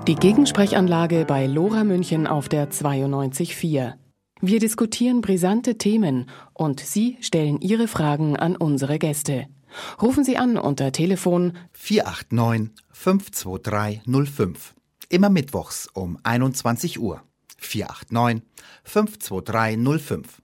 Die Gegensprechanlage bei LoRa München auf der 92.4. Wir diskutieren brisante Themen und Sie stellen Ihre Fragen an unsere Gäste. Rufen Sie an unter Telefon 489 523 05. Immer mittwochs um 21 Uhr. 489 523 05.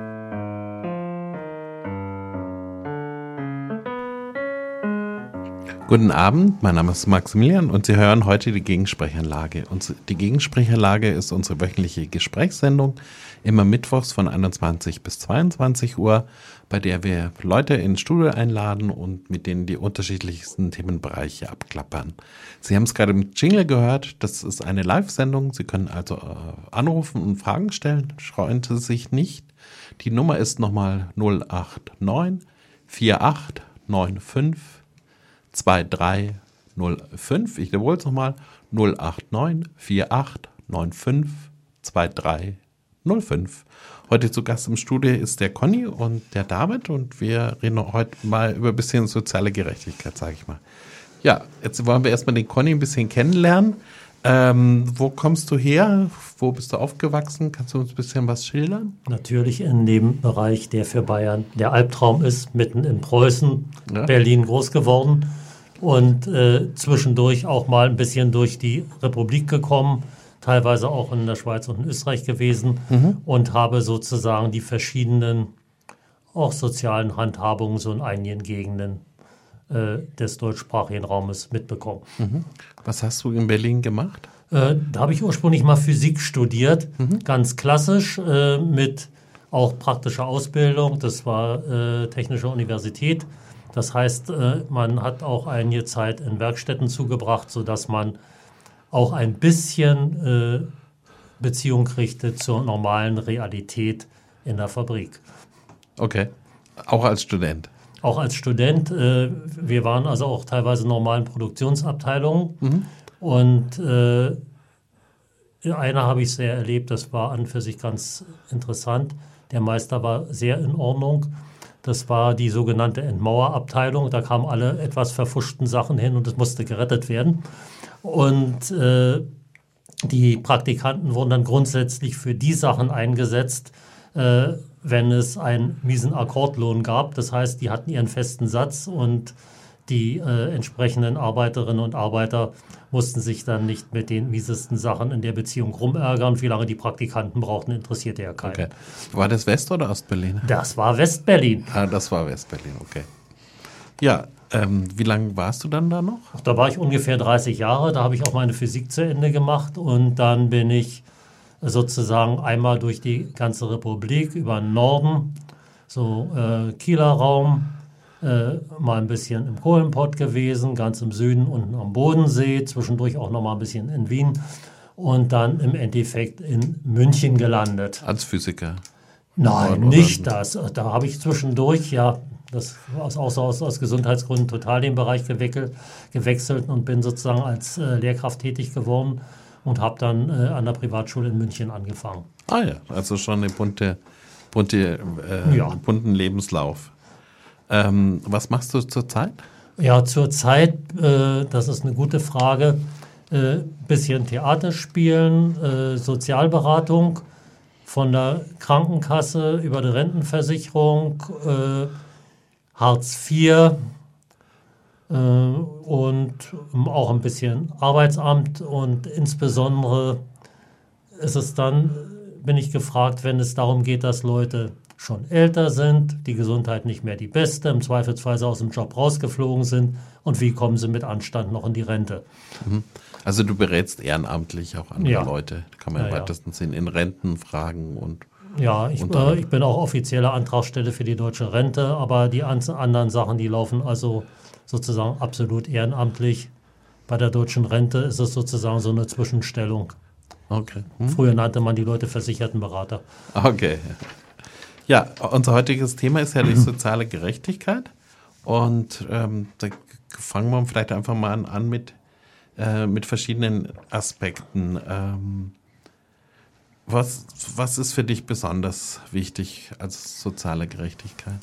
Guten Abend, mein Name ist Maximilian und Sie hören heute die Gegensprechanlage. Die Gegensprechanlage ist unsere wöchentliche Gesprächssendung, immer mittwochs von 21 bis 22 Uhr, bei der wir Leute ins Studio einladen und mit denen die unterschiedlichsten Themenbereiche abklappern. Sie haben es gerade im Jingle gehört, das ist eine Live-Sendung. Sie können also anrufen und Fragen stellen, scheuen Sie sich nicht. Die Nummer ist nochmal 089 4895 2305. Ich wiederhole es nochmal. 089 4895 2305. Heute zu Gast im Studio ist der Conny und der David und wir reden heute mal über ein bisschen soziale Gerechtigkeit, sage ich mal. Ja, jetzt wollen wir erstmal den Conny ein bisschen kennenlernen. Wo kommst du her? Wo bist du aufgewachsen? Kannst du uns ein bisschen was schildern? Natürlich in dem Bereich, der für Bayern der Albtraum ist, mitten in Preußen, ja. Berlin groß geworden und zwischendurch auch mal ein bisschen durch die Republik gekommen, teilweise auch in der Schweiz und in Österreich gewesen und habe sozusagen die verschiedenen auch sozialen Handhabungen so in einigen Gegenden des deutschsprachigen Raumes mitbekommen. Was hast du in Berlin gemacht? Da habe ich ursprünglich mal Physik studiert, ganz klassisch, mit auch praktischer Ausbildung. Das war Technische Universität. Das heißt, man hat auch einige Zeit in Werkstätten zugebracht, sodass man auch ein bisschen Beziehung kriegte zur normalen Realität in der Fabrik. Okay, auch als Student? Auch als Student. Wir waren also auch teilweise in normalen Produktionsabteilungen. Und eine habe ich sehr erlebt, das war an und für sich ganz interessant. Der Meister war sehr in Ordnung. Das war die sogenannte Entmauerabteilung. Da kamen alle etwas verfuschten Sachen hin und es musste gerettet werden. Und die Praktikanten wurden dann grundsätzlich für die Sachen eingesetzt, wenn es einen miesen Akkordlohn gab. Das heißt, die hatten ihren festen Satz und die entsprechenden Arbeiterinnen und Arbeiter mussten sich dann nicht mit den miesesten Sachen in der Beziehung rumärgern. Wie lange die Praktikanten brauchten, interessierte ja keinen. Okay. War das West- oder Ostberlin? Das war Westberlin. Ah, das war Westberlin, okay. Ja, wie lange warst du dann da noch? Da war ich ungefähr 30 Jahre. Da habe ich auch meine Physik zu Ende gemacht und dann bin ich sozusagen einmal durch die ganze Republik über den Norden, so Kieler Raum, mal ein bisschen im Kohlenpott gewesen, ganz im Süden unten am Bodensee, zwischendurch auch noch mal ein bisschen in Wien und dann im Endeffekt in München gelandet. Als Physiker? Nein, nicht das. Da habe ich zwischendurch, ja, das aus Gesundheitsgründen total den Bereich gewechselt und bin sozusagen als Lehrkraft tätig geworden und habe dann an der Privatschule in München angefangen. Ah ja, also schon einen bunten Lebenslauf. Was machst du zurzeit? Ja, zurzeit, das ist eine gute Frage, bisschen Theater spielen, Sozialberatung von der Krankenkasse über die Rentenversicherung, Hartz IV und auch ein bisschen Arbeitsamt und insbesondere bin ich gefragt, wenn es darum geht, dass Leute schon älter sind, die Gesundheit nicht mehr die beste, im Zweifelsfall aus dem Job rausgeflogen sind und wie kommen sie mit Anstand noch in die Rente. Also du berätst ehrenamtlich auch andere Leute, kann man im weitesten Sinn in Rentenfragen und... Ja, ich bin auch offizielle Antragstelle für die deutsche Rente, aber die anderen Sachen, die laufen also sozusagen absolut ehrenamtlich. Bei der deutschen Rente ist es sozusagen so eine Zwischenstellung. Okay. Früher nannte man die Leute Versichertenberater. Okay. Ja, unser heutiges Thema ist ja die soziale Gerechtigkeit und da fangen wir vielleicht einfach mal an mit verschiedenen Aspekten. Was ist für dich besonders wichtig als soziale Gerechtigkeit?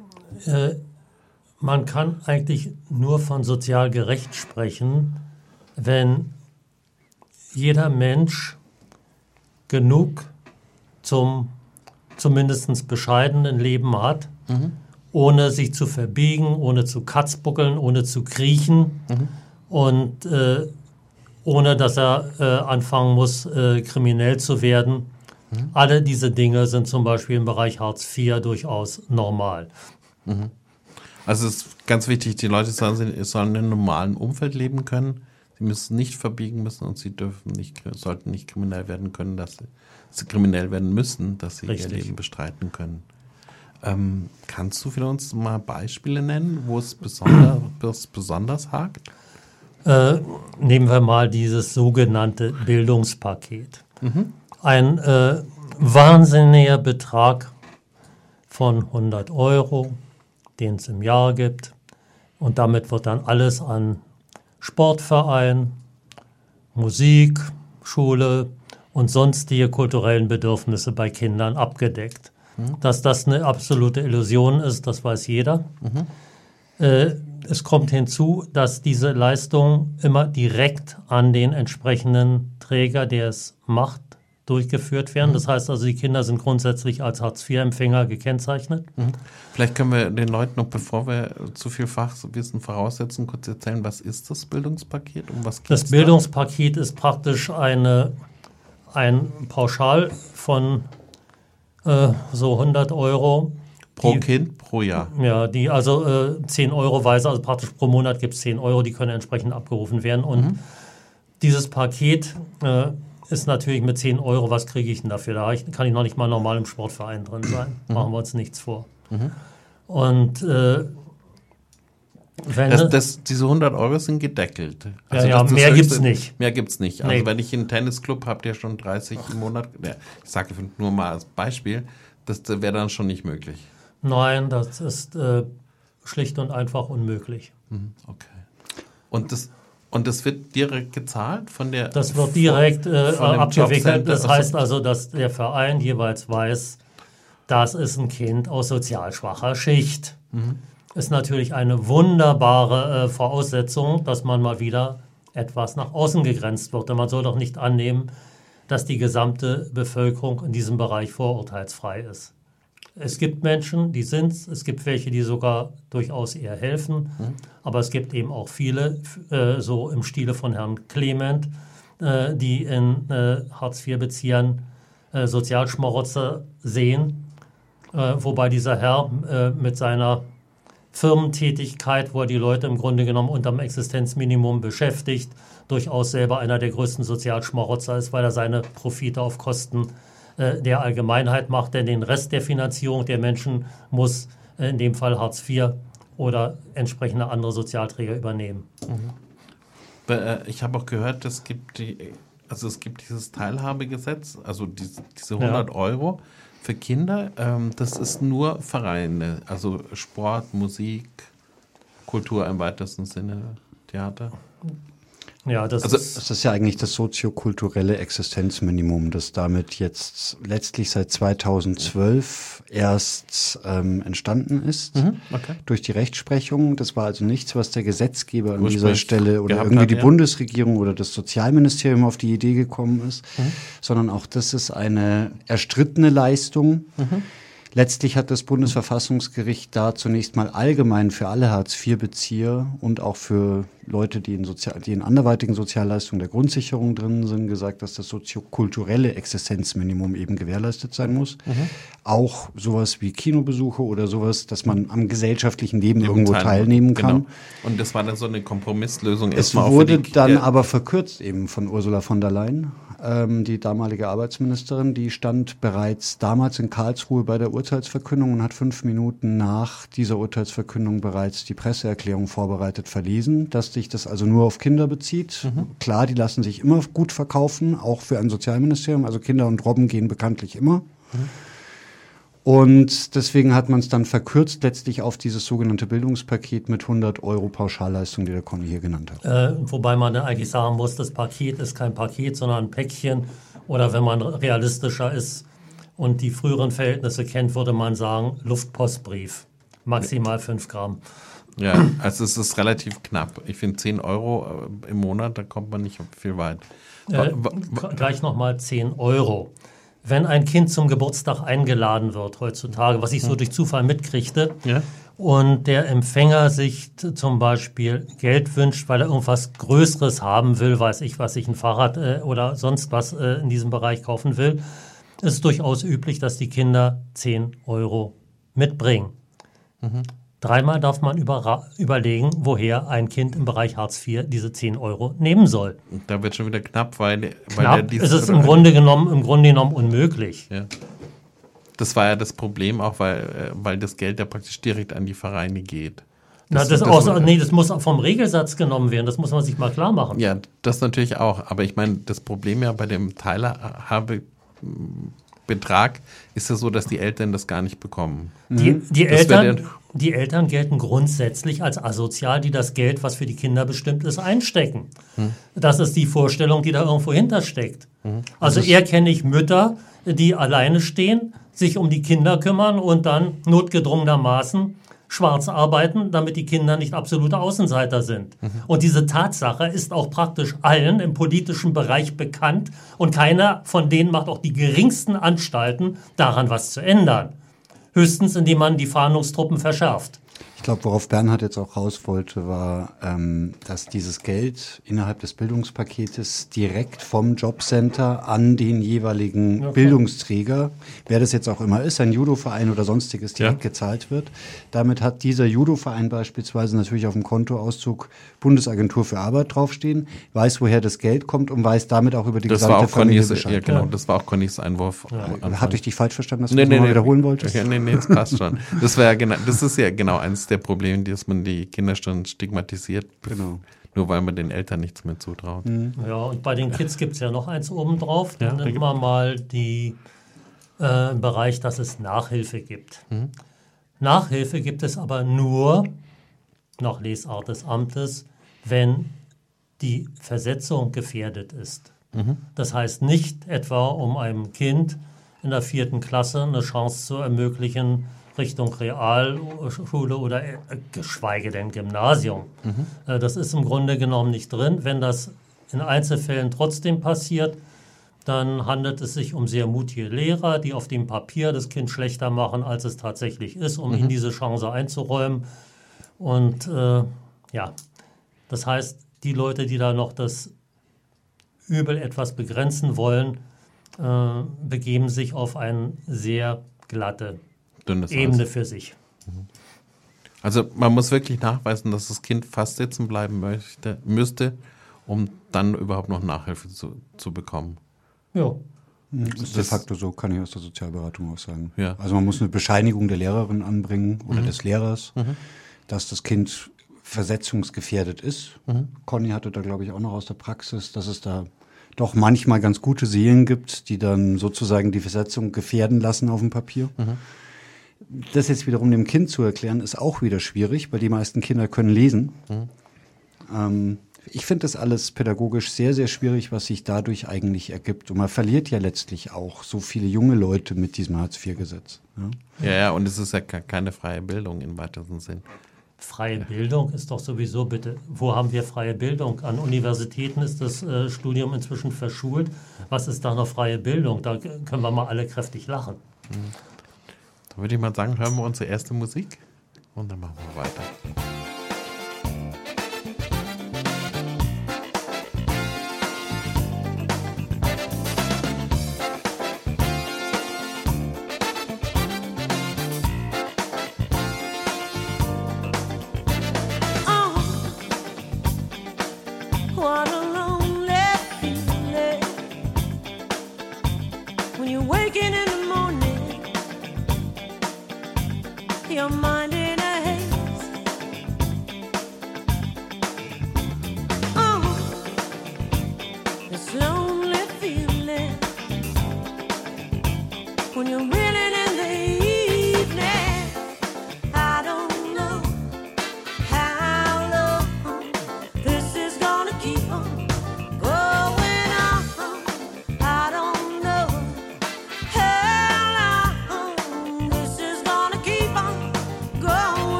Man kann eigentlich nur von sozial gerecht sprechen, wenn jeder Mensch genug zum zumindest bescheidenen Leben hat, ohne sich zu verbiegen, ohne zu katzbuckeln, ohne zu kriechen und ohne dass er anfangen muss, kriminell zu werden. Alle diese Dinge sind zum Beispiel im Bereich Hartz IV durchaus normal. Also es ist ganz wichtig, die Leute sollen in einem normalen Umfeld leben können. Sie müssen nicht verbiegen müssen und sie sollten nicht kriminell werden können, dass sie kriminell werden müssen, dass sie ihr Leben bestreiten können. Kannst du für uns mal Beispiele nennen, wo es besonders hakt? Nehmen wir mal dieses sogenannte Bildungspaket. Ein wahnsinniger Betrag von 100 €, den es im Jahr gibt. Und damit wird dann alles an Sportverein, Musik, Schule und sonstige kulturellen Bedürfnisse bei Kindern abgedeckt. Dass das eine absolute Illusion ist, das weiß jeder. Es kommt hinzu, dass diese Leistungen immer direkt an den entsprechenden Träger, der es macht, durchgeführt werden. Das heißt also, die Kinder sind grundsätzlich als Hartz-IV-Empfänger gekennzeichnet. Vielleicht können wir den Leuten noch, bevor wir zu viel Fachwissen voraussetzen, kurz erzählen, was ist das Bildungspaket? Um was geht's das Bildungspaket ist praktisch ein Pauschal von so 100 €. Pro Kind, pro Jahr? Ja, die also 10 € weise, also praktisch pro Monat gibt es 10 €, die können entsprechend abgerufen werden. Und dieses Paket ist natürlich mit 10 €, was kriege ich denn dafür? Da kann ich noch nicht mal normal im Sportverein drin sein. Machen wir uns nichts vor. Und diese 100 € sind gedeckelt. Also mehr gibt es nicht. Mehr gibt es nicht. Also wenn ich einen Tennisclub habe, der schon 30 im Monat, ich sage nur mal als Beispiel, das wäre dann schon nicht möglich. Nein, das ist schlicht und einfach unmöglich. Okay. Und das wird direkt gezahlt von der... Das wird direkt abgewickelt. Das heißt also, dass der Verein jeweils weiß, das ist ein Kind aus sozial schwacher Schicht. Ist natürlich eine wunderbare Voraussetzung, dass man mal wieder etwas nach außen gegrenzt wird. Denn man soll doch nicht annehmen, dass die gesamte Bevölkerung in diesem Bereich vorurteilsfrei ist. Es gibt Menschen, die sind es. Es gibt welche, die sogar durchaus eher helfen. Aber es gibt eben auch viele, so im Stile von Herrn Clement, die in Hartz-IV-Beziehern Sozialschmarotzer sehen. Wobei dieser Herr mit seiner Firmentätigkeit, wo er die Leute im Grunde genommen unterm Existenzminimum beschäftigt, durchaus selber einer der größten Sozialschmarotzer ist, weil er seine Profite auf Kosten der Allgemeinheit macht, denn den Rest der Finanzierung der Menschen muss in dem Fall Hartz IV oder entsprechende andere Sozialträger übernehmen. Ich habe auch gehört, es gibt dieses Teilhabegesetz, also diese 100 € für Kinder, das ist nur Vereine, also Sport, Musik, Kultur im weitesten Sinne, Theater. Ja, das ist ja eigentlich das soziokulturelle Existenzminimum, das damit jetzt letztlich seit 2012 erst entstanden ist durch die Rechtsprechung. Das war also nichts, was der Gesetzgeber an dieser Stelle oder irgendwie die Bundesregierung oder das Sozialministerium auf die Idee gekommen ist, sondern auch das ist eine erstrittene Leistung. Letztlich hat das Bundesverfassungsgericht da zunächst mal allgemein für alle Hartz-IV-Bezieher und auch für Leute, die in anderweitigen Sozialleistungen der Grundsicherung drin sind, gesagt, dass das soziokulturelle Existenzminimum eben gewährleistet sein muss. Auch sowas wie Kinobesuche oder sowas, dass man am gesellschaftlichen Leben irgendwo teilnehmen kann. Genau. Und das war dann so eine Kompromisslösung. Es wurde dann aber verkürzt eben von Ursula von der Leyen. Die damalige Arbeitsministerin, die stand bereits damals in Karlsruhe bei der Urteilsverkündung und hat 5 Minuten nach dieser Urteilsverkündung bereits die Presseerklärung vorbereitet verlesen, dass sich das also nur auf Kinder bezieht. Klar, die lassen sich immer gut verkaufen, auch für ein Sozialministerium. Also Kinder und Robben gehen bekanntlich immer. Und deswegen hat man es dann verkürzt letztlich auf dieses sogenannte Bildungspaket mit 100 € Pauschalleistung, die der Conny hier genannt hat. Wobei man dann eigentlich sagen muss, das Paket ist kein Paket, sondern ein Päckchen. Oder wenn man realistischer ist und die früheren Verhältnisse kennt, würde man sagen Luftpostbrief. Maximal 5 Gramm. Ja, also es ist relativ knapp. Ich finde 10 Euro im Monat, da kommt man nicht viel weit. Gleich nochmal 10 Euro. Wenn ein Kind zum Geburtstag eingeladen wird heutzutage, was ich so durch Zufall mitkriegte, und der Empfänger sich zum Beispiel Geld wünscht, weil er irgendwas Größeres haben will, weiß ich was, ein Fahrrad oder sonst was in diesem Bereich kaufen will, ist es durchaus üblich, dass die Kinder 10 Euro mitbringen. Dreimal darf man überlegen, woher ein Kind im Bereich Hartz IV diese 10 Euro nehmen soll. Da wird schon wieder knapp, weil ist es im Grunde genommen unmöglich. Ja. Das war ja das Problem auch, weil das Geld ja praktisch direkt an die Vereine geht. Das muss vom Regelsatz genommen werden, das muss man sich mal klar machen. Ja, das natürlich auch. Aber ich meine, das Problem ja bei dem Teilhabebetrag ist ja so, dass die Eltern das gar nicht bekommen. Die Eltern gelten grundsätzlich als asozial, die das Geld, was für die Kinder bestimmt ist, einstecken. Das ist die Vorstellung, die da irgendwo hintersteckt. Also eher kenne ich Mütter, die alleine stehen, sich um die Kinder kümmern und dann notgedrungenermaßen schwarz arbeiten, damit die Kinder nicht absolute Außenseiter sind. Und diese Tatsache ist auch praktisch allen im politischen Bereich bekannt und keiner von denen macht auch die geringsten Anstalten, daran was zu ändern. Höchstens, indem man die Fahndungstruppen verschärft. Ich glaube, worauf Bernhard jetzt auch raus wollte, war, dass dieses Geld innerhalb des Bildungspaketes direkt vom Jobcenter an den jeweiligen Bildungsträger, wer das jetzt auch immer ist, ein Judoverein oder sonstiges, direkt gezahlt wird. Damit hat dieser Judoverein beispielsweise natürlich auf dem Kontoauszug Bundesagentur für Arbeit draufstehen, weiß, woher das Geld kommt und weiß damit auch über die gesamte Familie Bescheid. Ja, genau, das war auch Connys Einwurf. Hatte ich dich falsch verstanden, dass du das mal wiederholen wolltest? Nee, das passt schon. Das ist ja genau eins der Probleme, dass man die Kinder schon stigmatisiert, nur weil man den Eltern nichts mehr zutraut. Ja, und bei den Kids gibt es ja noch eins obendrauf. Dann nimmt man mal den Bereich, dass es Nachhilfe gibt. Nachhilfe gibt es aber nur, nach Lesart des Amtes, wenn die Versetzung gefährdet ist. Das heißt nicht etwa, um einem Kind in der 4. Klasse eine Chance zu ermöglichen, Richtung Realschule oder geschweige denn Gymnasium. Das ist im Grunde genommen nicht drin. Wenn das in Einzelfällen trotzdem passiert, dann handelt es sich um sehr mutige Lehrer, die auf dem Papier das Kind schlechter machen, als es tatsächlich ist, um ihnen diese Chance einzuräumen. Und das heißt, die Leute, die da noch das Übel etwas begrenzen wollen, begeben sich auf eine sehr glatte Ebene für sich. Also man muss wirklich nachweisen, dass das Kind fast sitzen bleiben müsste, um dann überhaupt noch Nachhilfe zu bekommen. Ja. Das ist de facto so, kann ich aus der Sozialberatung auch sagen. Ja. Also man muss eine Bescheinigung der Lehrerin anbringen oder des Lehrers, dass das Kind versetzungsgefährdet ist. Conny hatte da, glaube ich, auch noch aus der Praxis, dass es da doch manchmal ganz gute Seelen gibt, die dann sozusagen die Versetzung gefährden lassen auf dem Papier. Das jetzt wiederum dem Kind zu erklären, ist auch wieder schwierig, weil die meisten Kinder können lesen. Ich finde das alles pädagogisch sehr, sehr schwierig, was sich dadurch eigentlich ergibt. Und man verliert ja letztlich auch so viele junge Leute mit diesem Hartz-IV-Gesetz. Ja, und es ist ja keine freie Bildung im weitesten Sinn. Freie Bildung ist doch sowieso, bitte, wo haben wir freie Bildung? An Universitäten ist das Studium inzwischen verschult. Was ist da noch freie Bildung? Da können wir mal alle kräftig lachen. Da würde ich mal sagen, hören wir unsere erste Musik und dann machen wir weiter.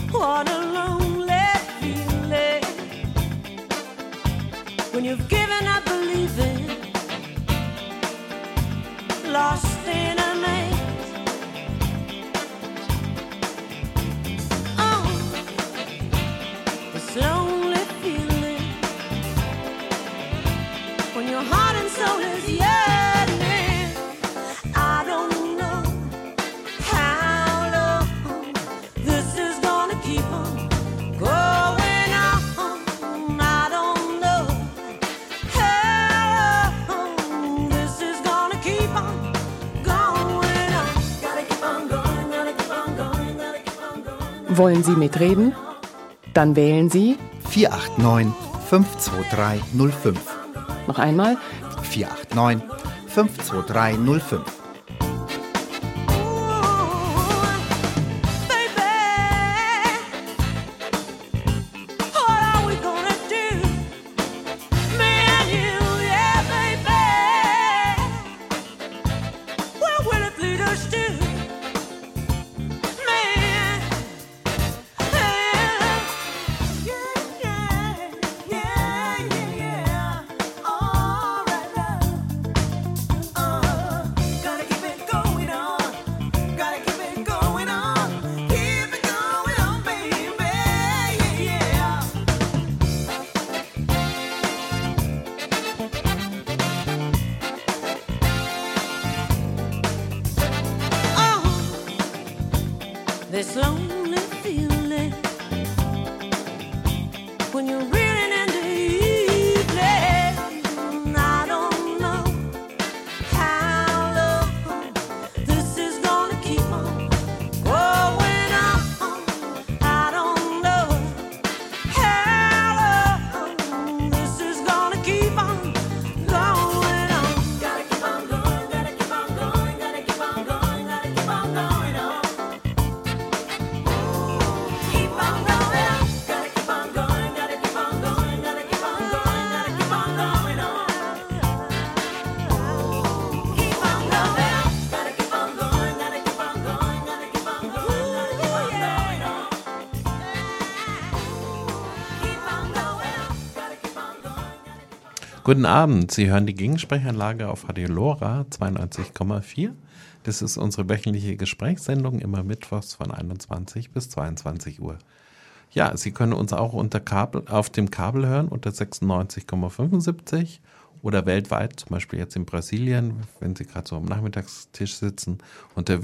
What a lonely feeling when you've given up believing, lost in a maze. Oh, this lonely feeling when your heart and soul is yearning. I don't know how long this is gonna keep on going on. I don't know how long this is gonna keep on going on. Gotta keep on going, gotta keep on going, gotta keep on going. Wollen Sie mitreden? Dann wählen Sie 489 52305. noch einmal 489 52305. This lonely feeling when you're reeling in the evening. I don't know how long this is gonna keep on going on. I don't know how long this is gonna keep on going on. Gotta keep on going, gotta keep on going, gotta keep on going, gotta keep on going on. Keep on going on, gotta keep on going, gotta keep on going, gotta keep on going, gotta keep on going on. Keep on going on, gotta keep on going, gotta keep on going, gotta keep on going, gotta keep on going on. Keep on going on, gotta keep on going. Guten Abend, Sie hören die Gegensprechanlage auf Radio Lora 92,4. Das ist unsere wöchentliche Gesprächssendung, immer mittwochs von 21 bis 22 Uhr. Ja, Sie können uns auch auf dem Kabel hören unter 96,75 oder weltweit, zum Beispiel jetzt in Brasilien, wenn Sie gerade so am Nachmittagstisch sitzen, unter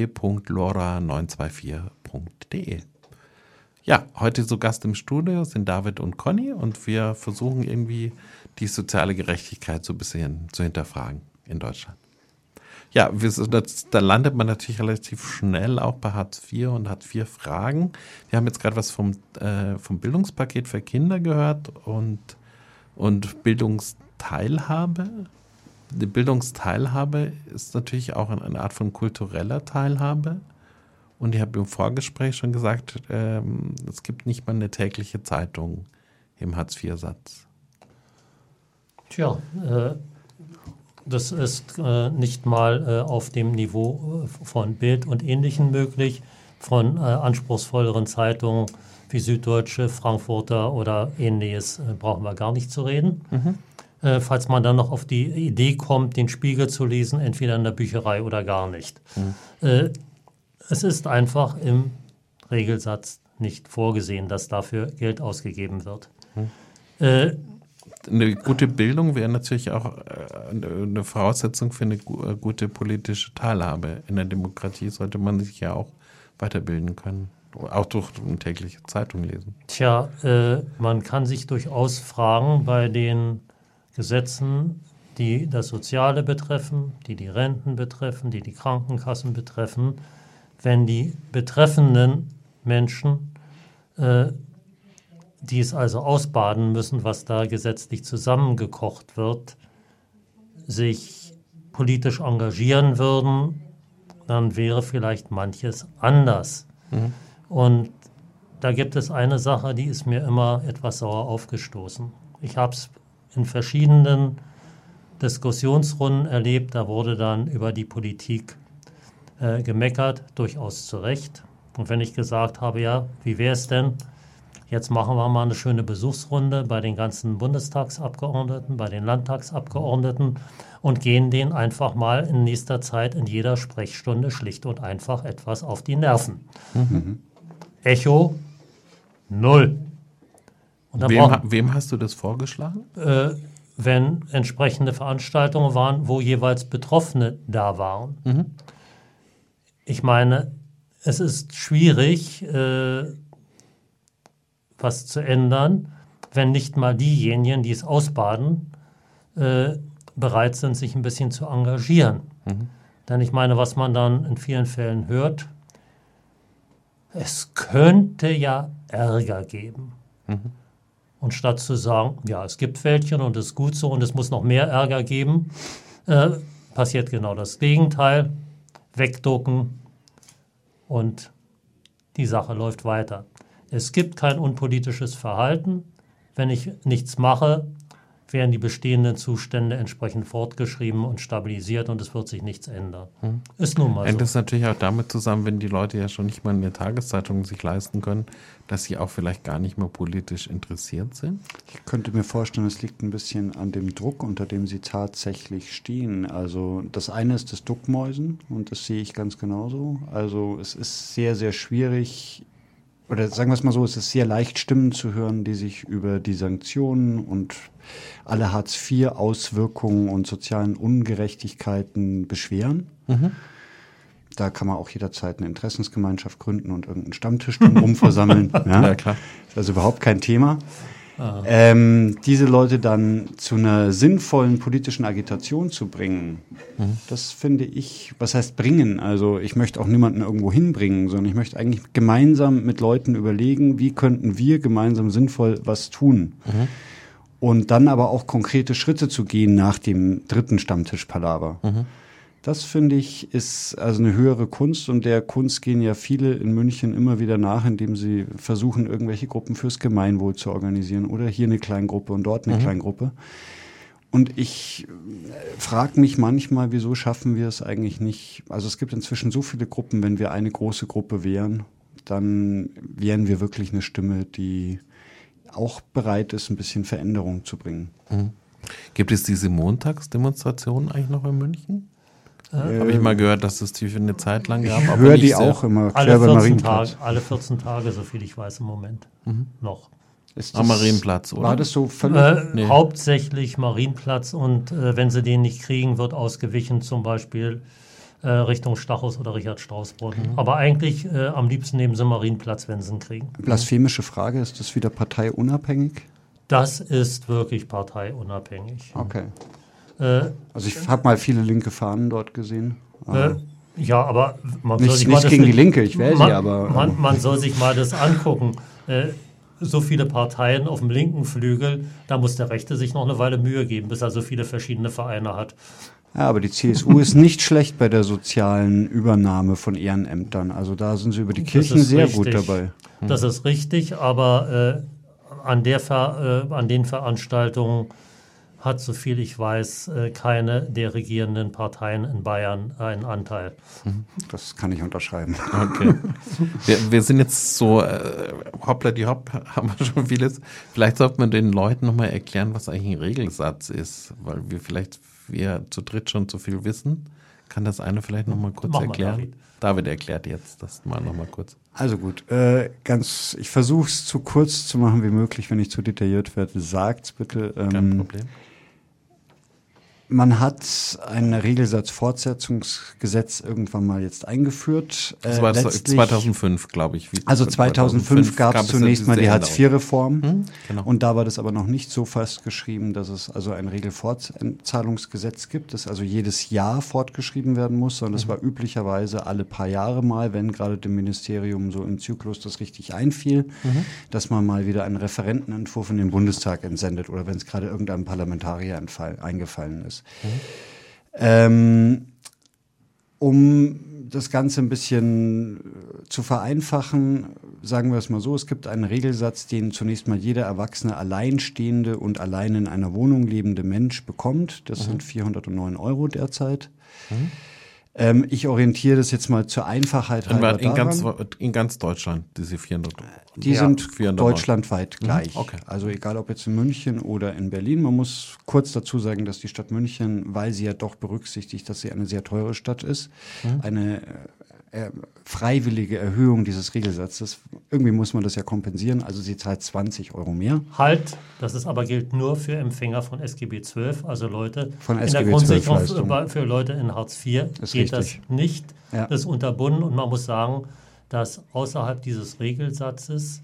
www.lora924.de. Ja, heute zu Gast im Studio sind David und Conny und wir versuchen irgendwie die soziale Gerechtigkeit so ein bisschen zu hinterfragen in Deutschland. Ja, da landet man natürlich relativ schnell auch bei Hartz IV und Hartz IV Fragen. Wir haben jetzt gerade was vom Bildungspaket für Kinder gehört und Bildungsteilhabe. Die Bildungsteilhabe ist natürlich auch eine Art von kultureller Teilhabe. Und ich habe im Vorgespräch schon gesagt, es gibt nicht mal eine tägliche Zeitung im Hartz-IV-Satz. Tja, das ist nicht mal auf dem Niveau von Bild und Ähnlichem möglich, von anspruchsvolleren Zeitungen wie Süddeutsche, Frankfurter oder Ähnliches brauchen wir gar nicht zu reden. Falls man dann noch auf die Idee kommt, den Spiegel zu lesen, entweder in der Bücherei oder gar nicht. Es ist einfach im Regelsatz nicht vorgesehen, dass dafür Geld ausgegeben wird. Eine gute Bildung wäre natürlich auch eine Voraussetzung für eine gute politische Teilhabe. In der Demokratie sollte man sich ja auch weiterbilden können, auch durch eine tägliche Zeitung lesen. Tja, man kann sich durchaus fragen bei den Gesetzen, die das Soziale betreffen, die Renten betreffen, die Krankenkassen betreffen, wenn die betreffenden Menschen, die es also ausbaden müssen, was da gesetzlich zusammengekocht wird, sich politisch engagieren würden, dann wäre vielleicht manches anders. Und da gibt es eine Sache, die ist mir immer etwas sauer aufgestoßen. Ich habe es in verschiedenen Diskussionsrunden erlebt, da wurde dann über die Politik gemeckert, durchaus zu Recht. Und wenn ich gesagt habe, ja, wie wäre es denn, jetzt machen wir mal eine schöne Besuchsrunde bei den ganzen Bundestagsabgeordneten, bei den Landtagsabgeordneten und gehen denen einfach mal in nächster Zeit in jeder Sprechstunde schlicht und einfach etwas auf die Nerven. Echo, 0. Und Wem hast du das vorgeschlagen? Wenn entsprechende Veranstaltungen waren, wo jeweils Betroffene da waren. Ich meine, es ist schwierig, was zu ändern, wenn nicht mal diejenigen, die es ausbaden, bereit sind, sich ein bisschen zu engagieren. Denn ich meine, was man dann in vielen Fällen hört, es könnte ja Ärger geben. Und statt zu sagen, ja, es gibt Fältchen und es ist gut so und es muss noch mehr Ärger geben, passiert genau das Gegenteil. Wegducken und die Sache läuft weiter. Es gibt kein unpolitisches Verhalten. Wenn ich nichts mache, werden die bestehenden Zustände entsprechend fortgeschrieben und stabilisiert und es wird sich nichts ändern. Ist nun mal so. Hängt das natürlich auch damit zusammen, wenn die Leute ja schon nicht mal in der Tageszeitung sich leisten können, dass sie auch vielleicht gar nicht mehr politisch interessiert sind? Ich könnte mir vorstellen, es liegt ein bisschen an dem Druck, unter dem sie tatsächlich stehen. Also das eine ist das Duckmäusen und das sehe ich ganz genauso. Also es ist sehr, sehr schwierig, oder sagen wir es mal so, es ist sehr leicht, Stimmen zu hören, die sich über die Sanktionen und alle Hartz-IV-Auswirkungen und sozialen Ungerechtigkeiten beschweren. Da kann man auch jederzeit eine Interessensgemeinschaft gründen und irgendeinen Stammtisch drumherum versammeln. Ja, klar. Das ist also überhaupt kein Thema. Diese Leute dann zu einer sinnvollen politischen Agitation zu bringen, das finde ich, was heißt bringen? Also ich möchte auch niemanden irgendwo hinbringen, sondern ich möchte eigentlich gemeinsam mit Leuten überlegen, wie könnten wir gemeinsam sinnvoll was tun. Und dann aber auch konkrete Schritte zu gehen nach dem dritten Stammtisch-Palaver. Das, finde ich, ist also eine höhere Kunst und der Kunst gehen ja viele in München immer wieder nach, indem sie versuchen, irgendwelche Gruppen fürs Gemeinwohl zu organisieren oder hier eine Kleingruppe und dort eine Kleingruppe. Und ich frage mich manchmal, wieso schaffen wir es eigentlich nicht? Also es gibt inzwischen so viele Gruppen, wenn wir eine große Gruppe wären, dann wären wir wirklich eine Stimme, die auch bereit ist, ein bisschen Veränderung zu bringen. Gibt es diese Montagsdemonstrationen eigentlich noch in München? Habe ich mal gehört, dass es die für eine Zeit lang gab. Ich höre die auch immer quer beim Marienplatz. Alle 14 Tage, so viel ich weiß im Moment, noch. Am Marienplatz, oder? War das so völlig? Nee. Hauptsächlich Marienplatz und wenn sie den nicht kriegen, wird ausgewichen, zum Beispiel Richtung Stachus oder Richard-Strauss-Brunnen. Aber eigentlich am liebsten nehmen sie Marienplatz, wenn sie ihn kriegen. Blasphemische Frage, ist das wieder parteiunabhängig? Das ist wirklich parteiunabhängig. Okay. Also ich habe mal viele linke Fahnen dort gesehen. Ja, aber man soll sich nicht gegen die Linke, ich wähle sie, aber... Man soll sich mal das angucken. So viele Parteien auf dem linken Flügel, da muss der Rechte sich noch eine Weile Mühe geben, bis er so viele verschiedene Vereine hat. Ja, aber die CSU ist nicht schlecht bei der sozialen Übernahme von Ehrenämtern. Also da sind sie über die Kirchen sehr gut dabei. Das ist richtig, aber an den Veranstaltungen hat, so viel ich weiß, keine der regierenden Parteien in Bayern einen Anteil. Das kann ich unterschreiben. Okay. Wir sind jetzt so hoppla die hopp, haben wir schon vieles. Vielleicht sollte man den Leuten nochmal erklären, was eigentlich ein Regelsatz ist, weil wir zu dritt schon zu viel wissen. Kann das eine vielleicht nochmal kurz erklären? David erklärt jetzt das mal nochmal kurz. Also gut, ich versuche es so kurz zu machen wie möglich. Wenn ich zu detailliert werde, sagt's bitte. Kein Problem. Man hat ein Regelsatzfortsetzungsgesetz irgendwann mal jetzt eingeführt. Das war 2005, glaube ich. Also 2005 gab es zunächst mal die Hartz-IV-Reform. Genau. Und da war das aber noch nicht so festgeschrieben, dass es also ein Regelfortzahlungsgesetz gibt, das also jedes Jahr fortgeschrieben werden muss, sondern das war üblicherweise alle paar Jahre mal, wenn gerade dem Ministerium so im Zyklus das richtig einfiel, dass man mal wieder einen Referentenentwurf in den Bundestag entsendet oder wenn es gerade irgendeinem Parlamentarier eingefallen ist. Um das Ganze ein bisschen zu vereinfachen, sagen wir es mal so, es gibt einen Regelsatz, den zunächst mal jeder erwachsene, alleinstehende und allein in einer Wohnung lebende Mensch bekommt. Das sind 409 € derzeit. Ich orientiere das jetzt mal zur Einfachheit halber daran. In ganz Deutschland, diese 400. Die sind 400 deutschlandweit gleich. Okay. Also egal ob jetzt in München oder in Berlin. Man muss kurz dazu sagen, dass die Stadt München, weil sie ja doch berücksichtigt, dass sie eine sehr teure Stadt ist, eine freiwillige Erhöhung dieses Regelsatzes. Irgendwie muss man das ja kompensieren. Also sie zahlt 20 € mehr. Halt, das ist aber gilt nur für Empfänger von SGB XII, also Leute Von in der SGB Grundsicherung XII-Leistung. für Leute in Hartz IV Ist geht richtig. das nicht. Ja. Das ist unterbunden und man muss sagen, dass außerhalb dieses Regelsatzes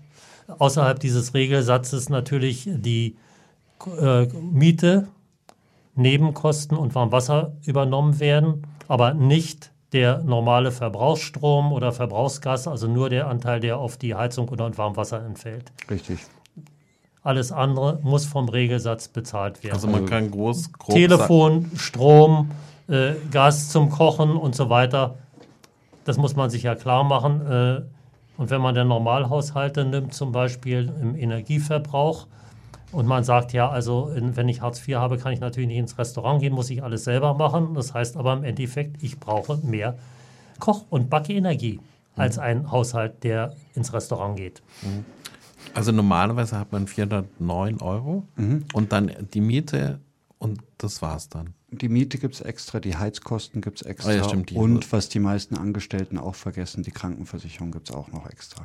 natürlich die Miete, Nebenkosten und Warmwasser übernommen werden, aber nicht der normale Verbrauchsstrom oder Verbrauchsgas, also nur der Anteil, der auf die Heizung und Warmwasser entfällt. Richtig. Alles andere muss vom Regelsatz bezahlt werden. Also man kann grob Telefon, Strom, Gas zum Kochen und so weiter, das muss man sich ja klar machen. Und wenn man den Normalhaushalte nimmt, zum Beispiel im Energieverbrauch, und man sagt, ja, also wenn ich Hartz IV habe, kann ich natürlich nicht ins Restaurant gehen, muss ich alles selber machen. Das heißt aber im Endeffekt, ich brauche mehr Koch- und Backeenergie als ein Haushalt, der ins Restaurant geht. Also normalerweise hat man 409 € und dann die Miete und das war's dann. Die Miete gibt es extra, die Heizkosten gibt es extra ja, stimmt, und was die meisten Angestellten auch vergessen, die Krankenversicherung gibt es auch noch extra.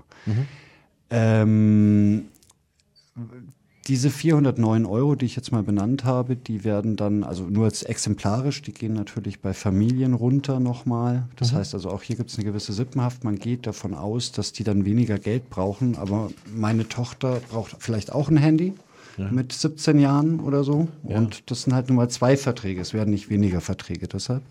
Diese 409 €, die ich jetzt mal benannt habe, die werden dann, also nur als exemplarisch, die gehen natürlich bei Familien runter nochmal. Das heißt also auch hier gibt es eine gewisse Sippenhaft. Man geht davon aus, dass die dann weniger Geld brauchen, aber meine Tochter braucht vielleicht auch ein Handy. Mit 17 Jahren oder so. Ja. Und das sind halt nur mal 2 Verträge. Es werden nicht weniger Verträge deshalb.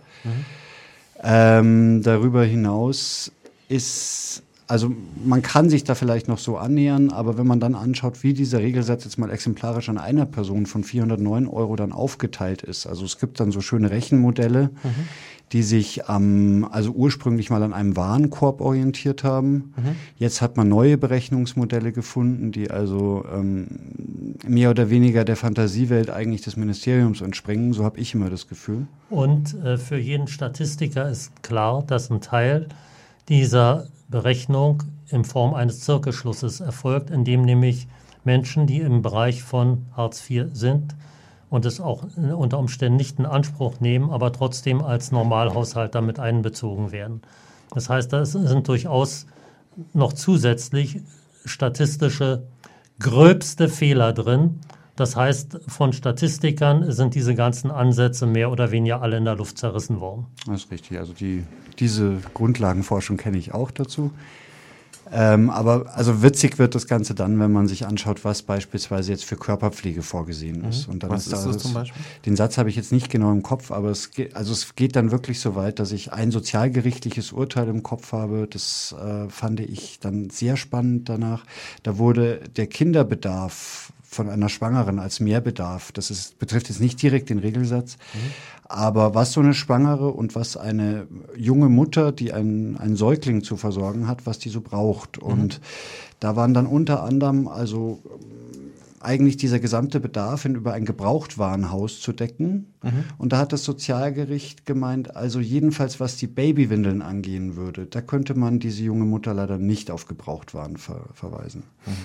Darüber hinaus ist, also man kann sich da vielleicht noch so annähern, aber wenn man dann anschaut, wie dieser Regelsatz jetzt mal exemplarisch an einer Person von 409 € dann aufgeteilt ist. Also es gibt dann so schöne Rechenmodelle, die sich also ursprünglich mal an einem Warenkorb orientiert haben. Jetzt hat man neue Berechnungsmodelle gefunden, die also mehr oder weniger der Fantasiewelt eigentlich des Ministeriums entspringen. So habe ich immer das Gefühl. Und für jeden Statistiker ist klar, dass ein Teil dieser Berechnung in Form eines Zirkelschlusses erfolgt, indem nämlich Menschen, die im Bereich von Hartz IV sind, und es auch unter Umständen nicht in Anspruch nehmen, aber trotzdem als Normalhaushalt damit einbezogen werden. Das heißt, da sind durchaus noch zusätzlich statistische gröbste Fehler drin. Das heißt, von Statistikern sind diese ganzen Ansätze mehr oder weniger alle in der Luft zerrissen worden. Das ist richtig. Also diese Grundlagenforschung kenne ich auch dazu. Aber also witzig wird das Ganze dann, wenn man sich anschaut, was beispielsweise jetzt für Körperpflege vorgesehen ist. Und dann was ist das zum Beispiel? Den Satz habe ich jetzt nicht genau im Kopf, aber es geht dann wirklich so weit, dass ich ein sozialgerichtliches Urteil im Kopf habe. Das fand ich dann sehr spannend danach. Da wurde der Kinderbedarf von einer Schwangeren als Mehrbedarf, betrifft jetzt nicht direkt den Regelsatz, aber was so eine Schwangere und was eine junge Mutter, die einen Säugling zu versorgen hat, was die so braucht. Und da waren dann unter anderem also eigentlich dieser gesamte Bedarf über ein Gebrauchtwarenhaus zu decken. Und da hat das Sozialgericht gemeint, also jedenfalls was die Babywindeln angehen würde, da könnte man diese junge Mutter leider nicht auf Gebrauchtwaren verweisen.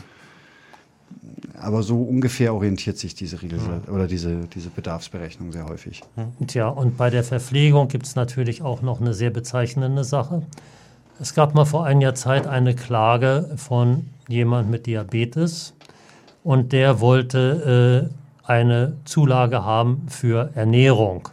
Aber so ungefähr orientiert sich diese Regel oder diese Bedarfsberechnung sehr häufig. Tja, und bei der Verpflegung gibt es natürlich auch noch eine sehr bezeichnende Sache. Es gab mal vor einiger Zeit eine Klage von jemand mit Diabetes und der wollte eine Zulage haben für Ernährung.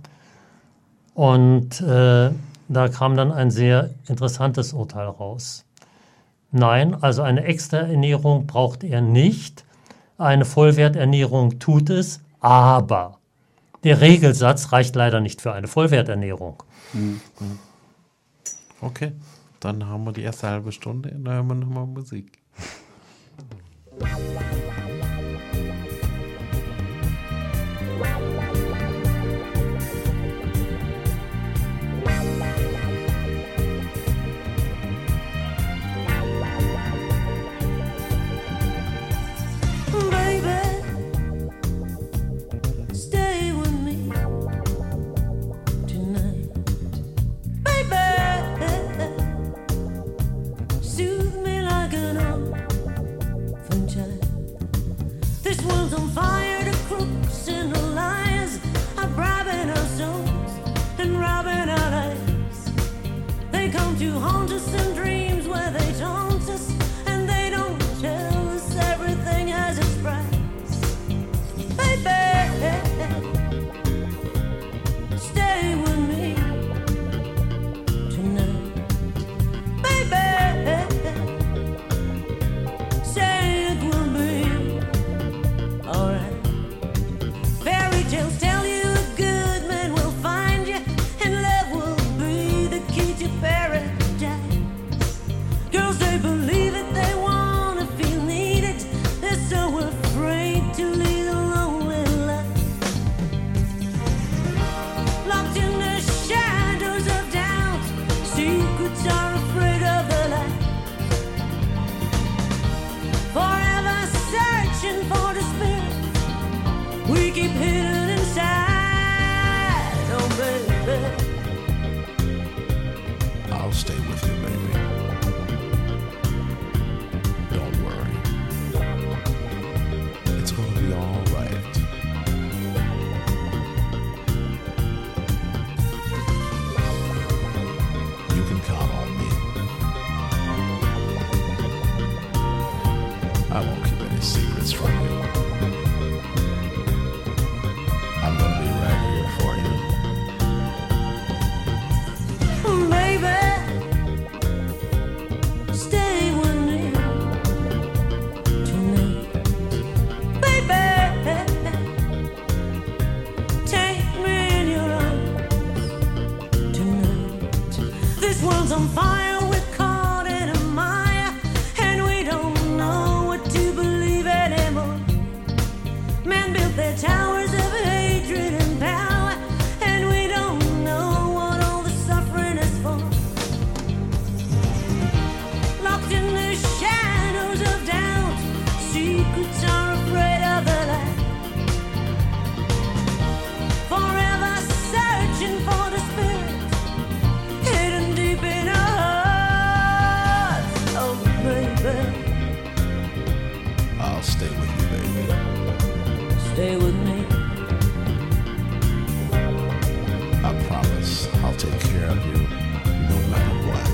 Und da kam dann ein sehr interessantes Urteil raus. Nein, also eine Extraernährung braucht er nicht. Eine Vollwerternährung tut es, aber der Regelsatz reicht leider nicht für eine Vollwerternährung. Okay, dann haben wir die erste halbe Stunde und dann hören wir nochmal Musik. Stay with me tonight. stay with you, baby. Don't worry. It's gonna be all right. You can count on me. I won't keep any secrets from you. I'm gonna be right here for you. Baby, stay with me tonight. Baby, take me in your arms tonight. This world's on fire, we're caught in a mire, and we don't know what to believe anymore. Men built their towers of hatred and power, and we don't know what all the suffering is for. Locked in the shadows of doubt, secrets are afraid of the light. Forever searching for the spirit hidden deep in our hearts. Oh, baby, I'll stay with you, baby. stay with me. I promise I'll take care of you no matter what.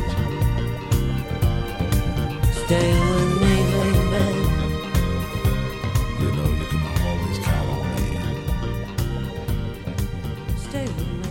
Stay with me, baby. You know you can always count on me. Stay with me.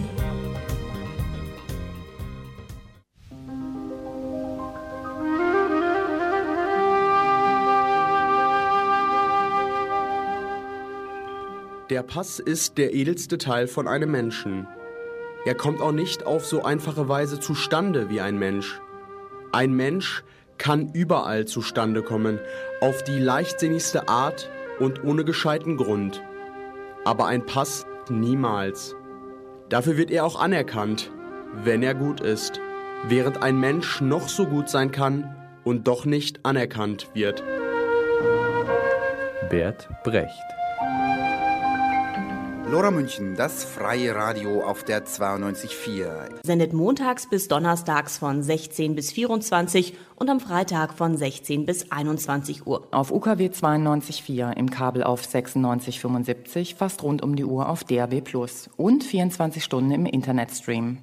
Der Pass ist der edelste Teil von einem Menschen. Er kommt auch nicht auf so einfache Weise zustande wie ein Mensch. Ein Mensch kann überall zustande kommen, auf die leichtsinnigste Art und ohne gescheiten Grund. Aber ein Pass niemals. Dafür wird er auch anerkannt, wenn er gut ist, während ein Mensch noch so gut sein kann und doch nicht anerkannt wird. Bert Brecht. Lora München, das freie Radio auf der 92.4. Sendet montags bis donnerstags von 16 bis 24 und am Freitag von 16 bis 21 Uhr. Auf UKW 92.4 im Kabel auf 96.75, fast rund um die Uhr auf DAB+ und 24 Stunden im Internetstream.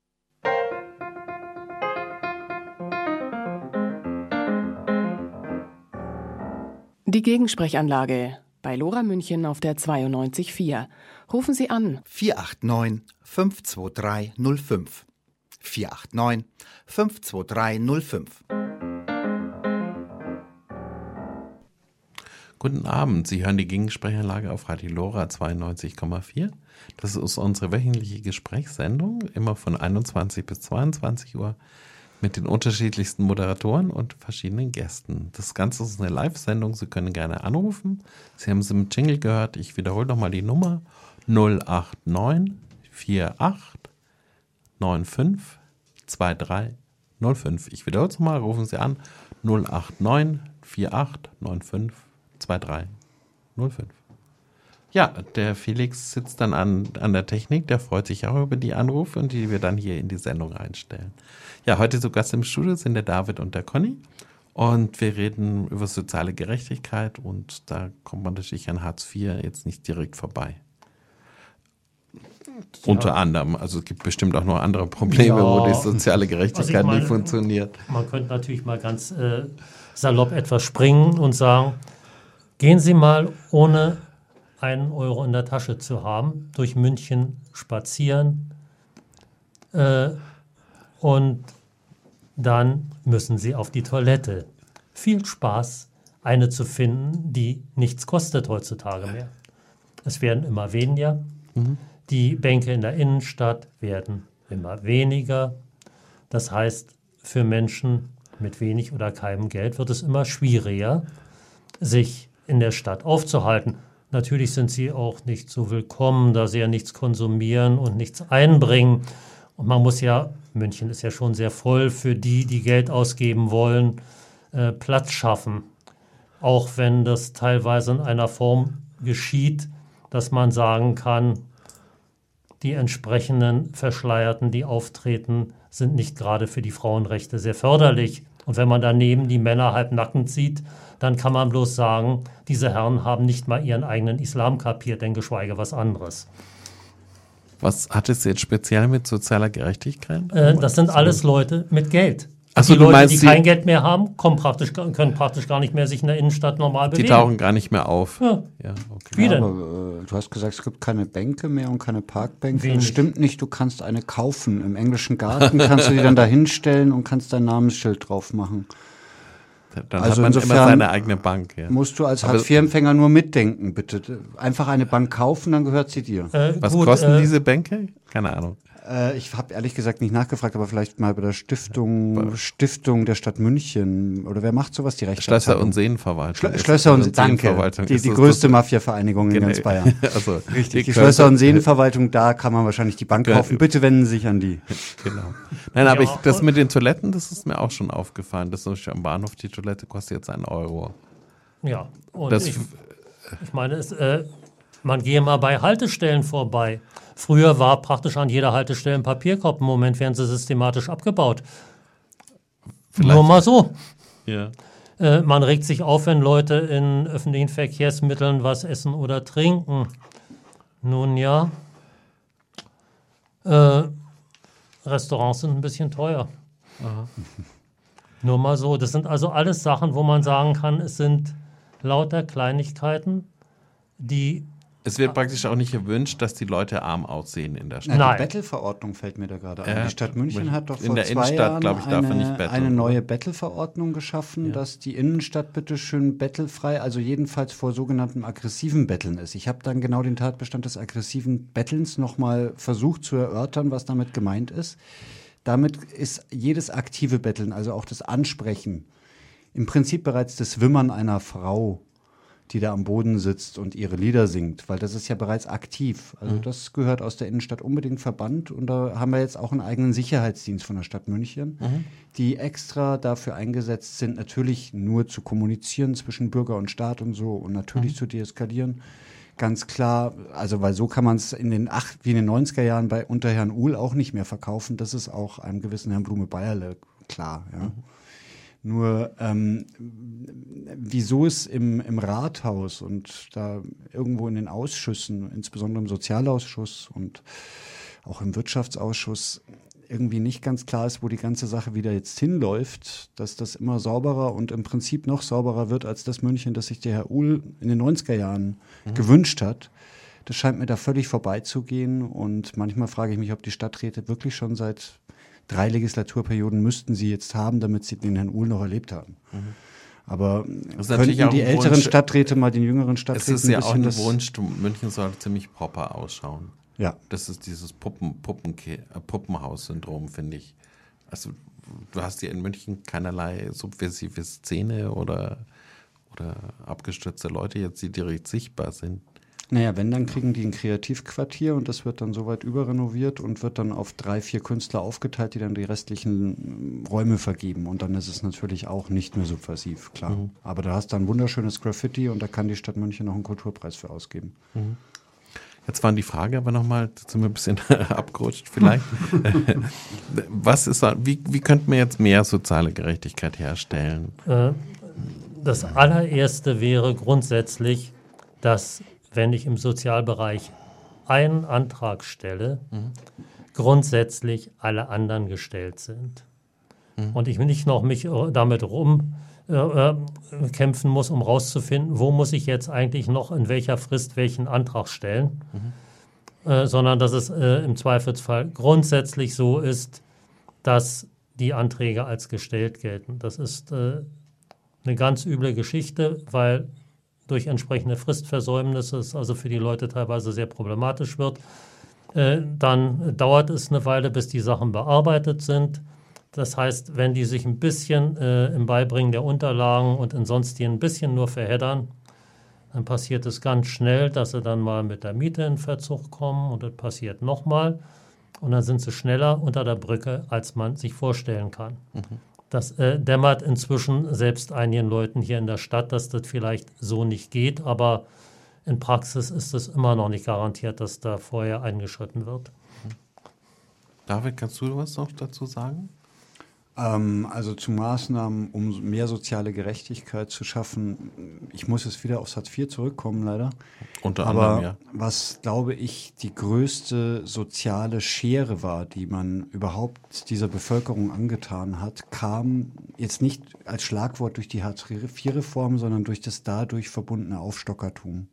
Die Gegensprechanlage bei Lora München auf der 92.4. Rufen Sie an 489 523 05. 489 523 05. Guten Abend, Sie hören die Gegensprechanlage auf Radio Lora 92,4. Das ist unsere wöchentliche Gesprächssendung, immer von 21 bis 22 Uhr mit den unterschiedlichsten Moderatoren und verschiedenen Gästen. Das Ganze ist eine Live-Sendung, Sie können gerne anrufen. Sie haben es im Jingle gehört, ich wiederhole nochmal die Nummer 089 48 95 23 05. Ich wiederhole es nochmal, rufen Sie an 089 48 95 23 05. Ja, der Felix sitzt dann an der Technik, der freut sich auch über die Anrufe und die wir dann hier in die Sendung einstellen. Ja, heute zu Gast im Studio sind der David und der Conny und wir reden über soziale Gerechtigkeit und da kommt man natürlich an Hartz IV jetzt nicht direkt vorbei. Ja. Unter anderem, also es gibt bestimmt auch noch andere Probleme, wo die soziale Gerechtigkeit nicht funktioniert. Man könnte natürlich mal ganz salopp etwas springen und sagen, gehen Sie mal ohne 1 Euro in der Tasche zu haben, durch München spazieren und dann müssen Sie auf die Toilette. Viel Spaß, eine zu finden, die nichts kostet heutzutage mehr. Es werden immer weniger. Die Bänke in der Innenstadt werden immer weniger. Das heißt, für Menschen mit wenig oder keinem Geld wird es immer schwieriger, sich in der Stadt aufzuhalten. Natürlich sind sie auch nicht so willkommen, da sie ja nichts konsumieren und nichts einbringen. Und man muss ja, München ist ja schon sehr voll, für die, die Geld ausgeben wollen, Platz schaffen. Auch wenn das teilweise in einer Form geschieht, dass man sagen kann, die entsprechenden Verschleierten, die auftreten, sind nicht gerade für die Frauenrechte sehr förderlich. Und wenn man daneben die Männer halbnackend sieht, dann kann man bloß sagen, diese Herren haben nicht mal ihren eigenen Islam kapiert, denn geschweige was anderes. Was hat es jetzt speziell mit sozialer Gerechtigkeit? Das sind alles Leute mit Geld. Ach so, die du Leute, meinst, die kein Geld mehr haben, können praktisch gar nicht mehr sich in der Innenstadt normal bewegen. Die tauchen gar nicht mehr auf. Ja. Okay. Wie denn? Aber, du hast gesagt, es gibt keine Bänke mehr und keine Parkbänke. Wenig. Das stimmt nicht, du kannst eine kaufen. Im englischen Garten kannst du die dann da hinstellen und kannst dein Namensschild drauf machen. Dann Also hat man insofern immer seine eigene Bank. Ja. Musst du als Hartz-IV-Empfänger nur mitdenken, bitte. Einfach eine Bank kaufen, dann gehört sie dir. Was kosten diese Bänke? Keine Ahnung. Ich habe ehrlich gesagt nicht nachgefragt, aber vielleicht mal bei der Stiftung der Stadt München. Oder wer macht sowas? Die Rechtsabteilung. Schlösser- und Seenverwaltung. Schlösser- und Seenverwaltung. Die größte Mafia-Vereinigung in ganz Bayern. Also, Richtig. Die Schlösser- und Seenverwaltung, da kann man wahrscheinlich die Bank kaufen. Bitte wenden Sie sich an die. Genau. Nein, aber das mit den Toiletten, das ist mir auch schon aufgefallen. Das ist am Bahnhof, die Toilette kostet jetzt 1 Euro. Ja, und ich meine, man gehe mal bei Haltestellen vorbei. Früher war praktisch an jeder Haltestelle ein Papierkorb. Im Moment werden sie systematisch abgebaut. Vielleicht. Nur mal so. Ja. Man regt sich auf, wenn Leute in öffentlichen Verkehrsmitteln was essen oder trinken. Nun ja, Restaurants sind ein bisschen teuer. Aha. Nur mal so. Das sind also alles Sachen, wo man sagen kann, es sind lauter Kleinigkeiten, die... Es wird praktisch auch nicht gewünscht, dass die Leute arm aussehen in der Stadt. Die Bettelverordnung fällt mir da gerade ein. Die Stadt München hat doch vor 2 Jahren eine neue Bettelverordnung geschaffen, dass die Innenstadt bitteschön bettelfrei, also jedenfalls vor sogenanntem aggressiven Betteln ist. Ich habe dann genau den Tatbestand des aggressiven Bettelns nochmal versucht zu erörtern, was damit gemeint ist. Damit ist jedes aktive Betteln, also auch das Ansprechen, im Prinzip bereits das Wimmern einer Frau, die da am Boden sitzt und ihre Lieder singt, weil das ist ja bereits aktiv. Also das gehört aus der Innenstadt unbedingt verbannt und da haben wir jetzt auch einen eigenen Sicherheitsdienst von der Stadt München, die extra dafür eingesetzt sind, natürlich nur zu kommunizieren zwischen Bürger und Staat und so und natürlich zu deeskalieren. Ganz klar, also weil so kann man es wie in den 90er Jahren unter Herrn Uhl auch nicht mehr verkaufen. Das ist auch einem gewissen Herrn Blume-Bayerle klar, ja. Nur wieso es im Rathaus und da irgendwo in den Ausschüssen, insbesondere im Sozialausschuss und auch im Wirtschaftsausschuss, irgendwie nicht ganz klar ist, wo die ganze Sache wieder jetzt hinläuft, dass das immer sauberer und im Prinzip noch sauberer wird als das München, das sich der Herr Uhl in den 90er Jahren gewünscht hat. Das scheint mir da völlig vorbeizugehen und manchmal frage ich mich, ob die Stadträte wirklich schon seit 3 Legislaturperioden müssten sie jetzt haben, damit sie den Herrn Uhl noch erlebt haben. Aber könnten die älteren Stadträte mal den jüngeren Stadträten ein bisschen... Es ist ja auch ein Wunsch, München soll ziemlich proper ausschauen. Ja. Das ist dieses Puppenhaus-Syndrom, finde ich. Also du hast ja in München keinerlei subversive Szene oder abgestürzte Leute jetzt, die direkt sichtbar sind. Naja, wenn, dann kriegen die ein Kreativquartier und das wird dann soweit überrenoviert und wird dann auf 3, 4 Künstler aufgeteilt, die dann die restlichen Räume vergeben. Und dann ist es natürlich auch nicht mehr subversiv, klar. Aber da hast du ein wunderschönes Graffiti und da kann die Stadt München noch einen Kulturpreis für ausgeben. Jetzt war die Frage aber nochmal, jetzt sind wir ein bisschen abgerutscht vielleicht. Wie könnten wir jetzt mehr soziale Gerechtigkeit herstellen? Das allererste wäre grundsätzlich, dass, wenn ich im Sozialbereich einen Antrag stelle, grundsätzlich alle anderen gestellt sind. Und ich nicht noch mich damit kämpfen muss, um rauszufinden, wo muss ich jetzt eigentlich noch in welcher Frist welchen Antrag stellen, sondern dass es im Zweifelsfall grundsätzlich so ist, dass die Anträge als gestellt gelten. Das ist eine ganz üble Geschichte, weil durch entsprechende Fristversäumnisse es also für die Leute teilweise sehr problematisch wird. Dann dauert es eine Weile, bis die Sachen bearbeitet sind. Das heißt, wenn die sich ein bisschen im Beibringen der Unterlagen und in sonstigen ein bisschen nur verheddern, dann passiert es ganz schnell, dass sie dann mal mit der Miete in Verzug kommen und das passiert nochmal. Und dann sind sie schneller unter der Brücke, als man sich vorstellen kann. Das dämmert inzwischen selbst einigen Leuten hier in der Stadt, dass das vielleicht so nicht geht, aber in Praxis ist es immer noch nicht garantiert, dass da vorher eingeschritten wird. David, kannst du was noch dazu sagen? Also zu Maßnahmen, um mehr soziale Gerechtigkeit zu schaffen. Ich muss jetzt wieder aufs Hartz IV zurückkommen, leider. Unter anderem, ja. Was, glaube ich, die größte soziale Schere war, die man überhaupt dieser Bevölkerung angetan hat, kam jetzt nicht als Schlagwort durch die Hartz-IV-Reform, sondern durch das dadurch verbundene Aufstockertum.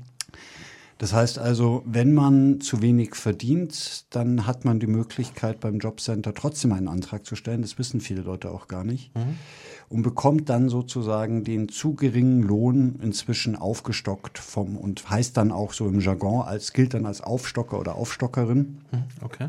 Das heißt also, wenn man zu wenig verdient, dann hat man die Möglichkeit, beim Jobcenter trotzdem einen Antrag zu stellen. Das wissen viele Leute auch gar nicht. Und bekommt dann sozusagen den zu geringen Lohn inzwischen aufgestockt und heißt dann auch so im Jargon, gilt dann als Aufstocker oder Aufstockerin. Okay.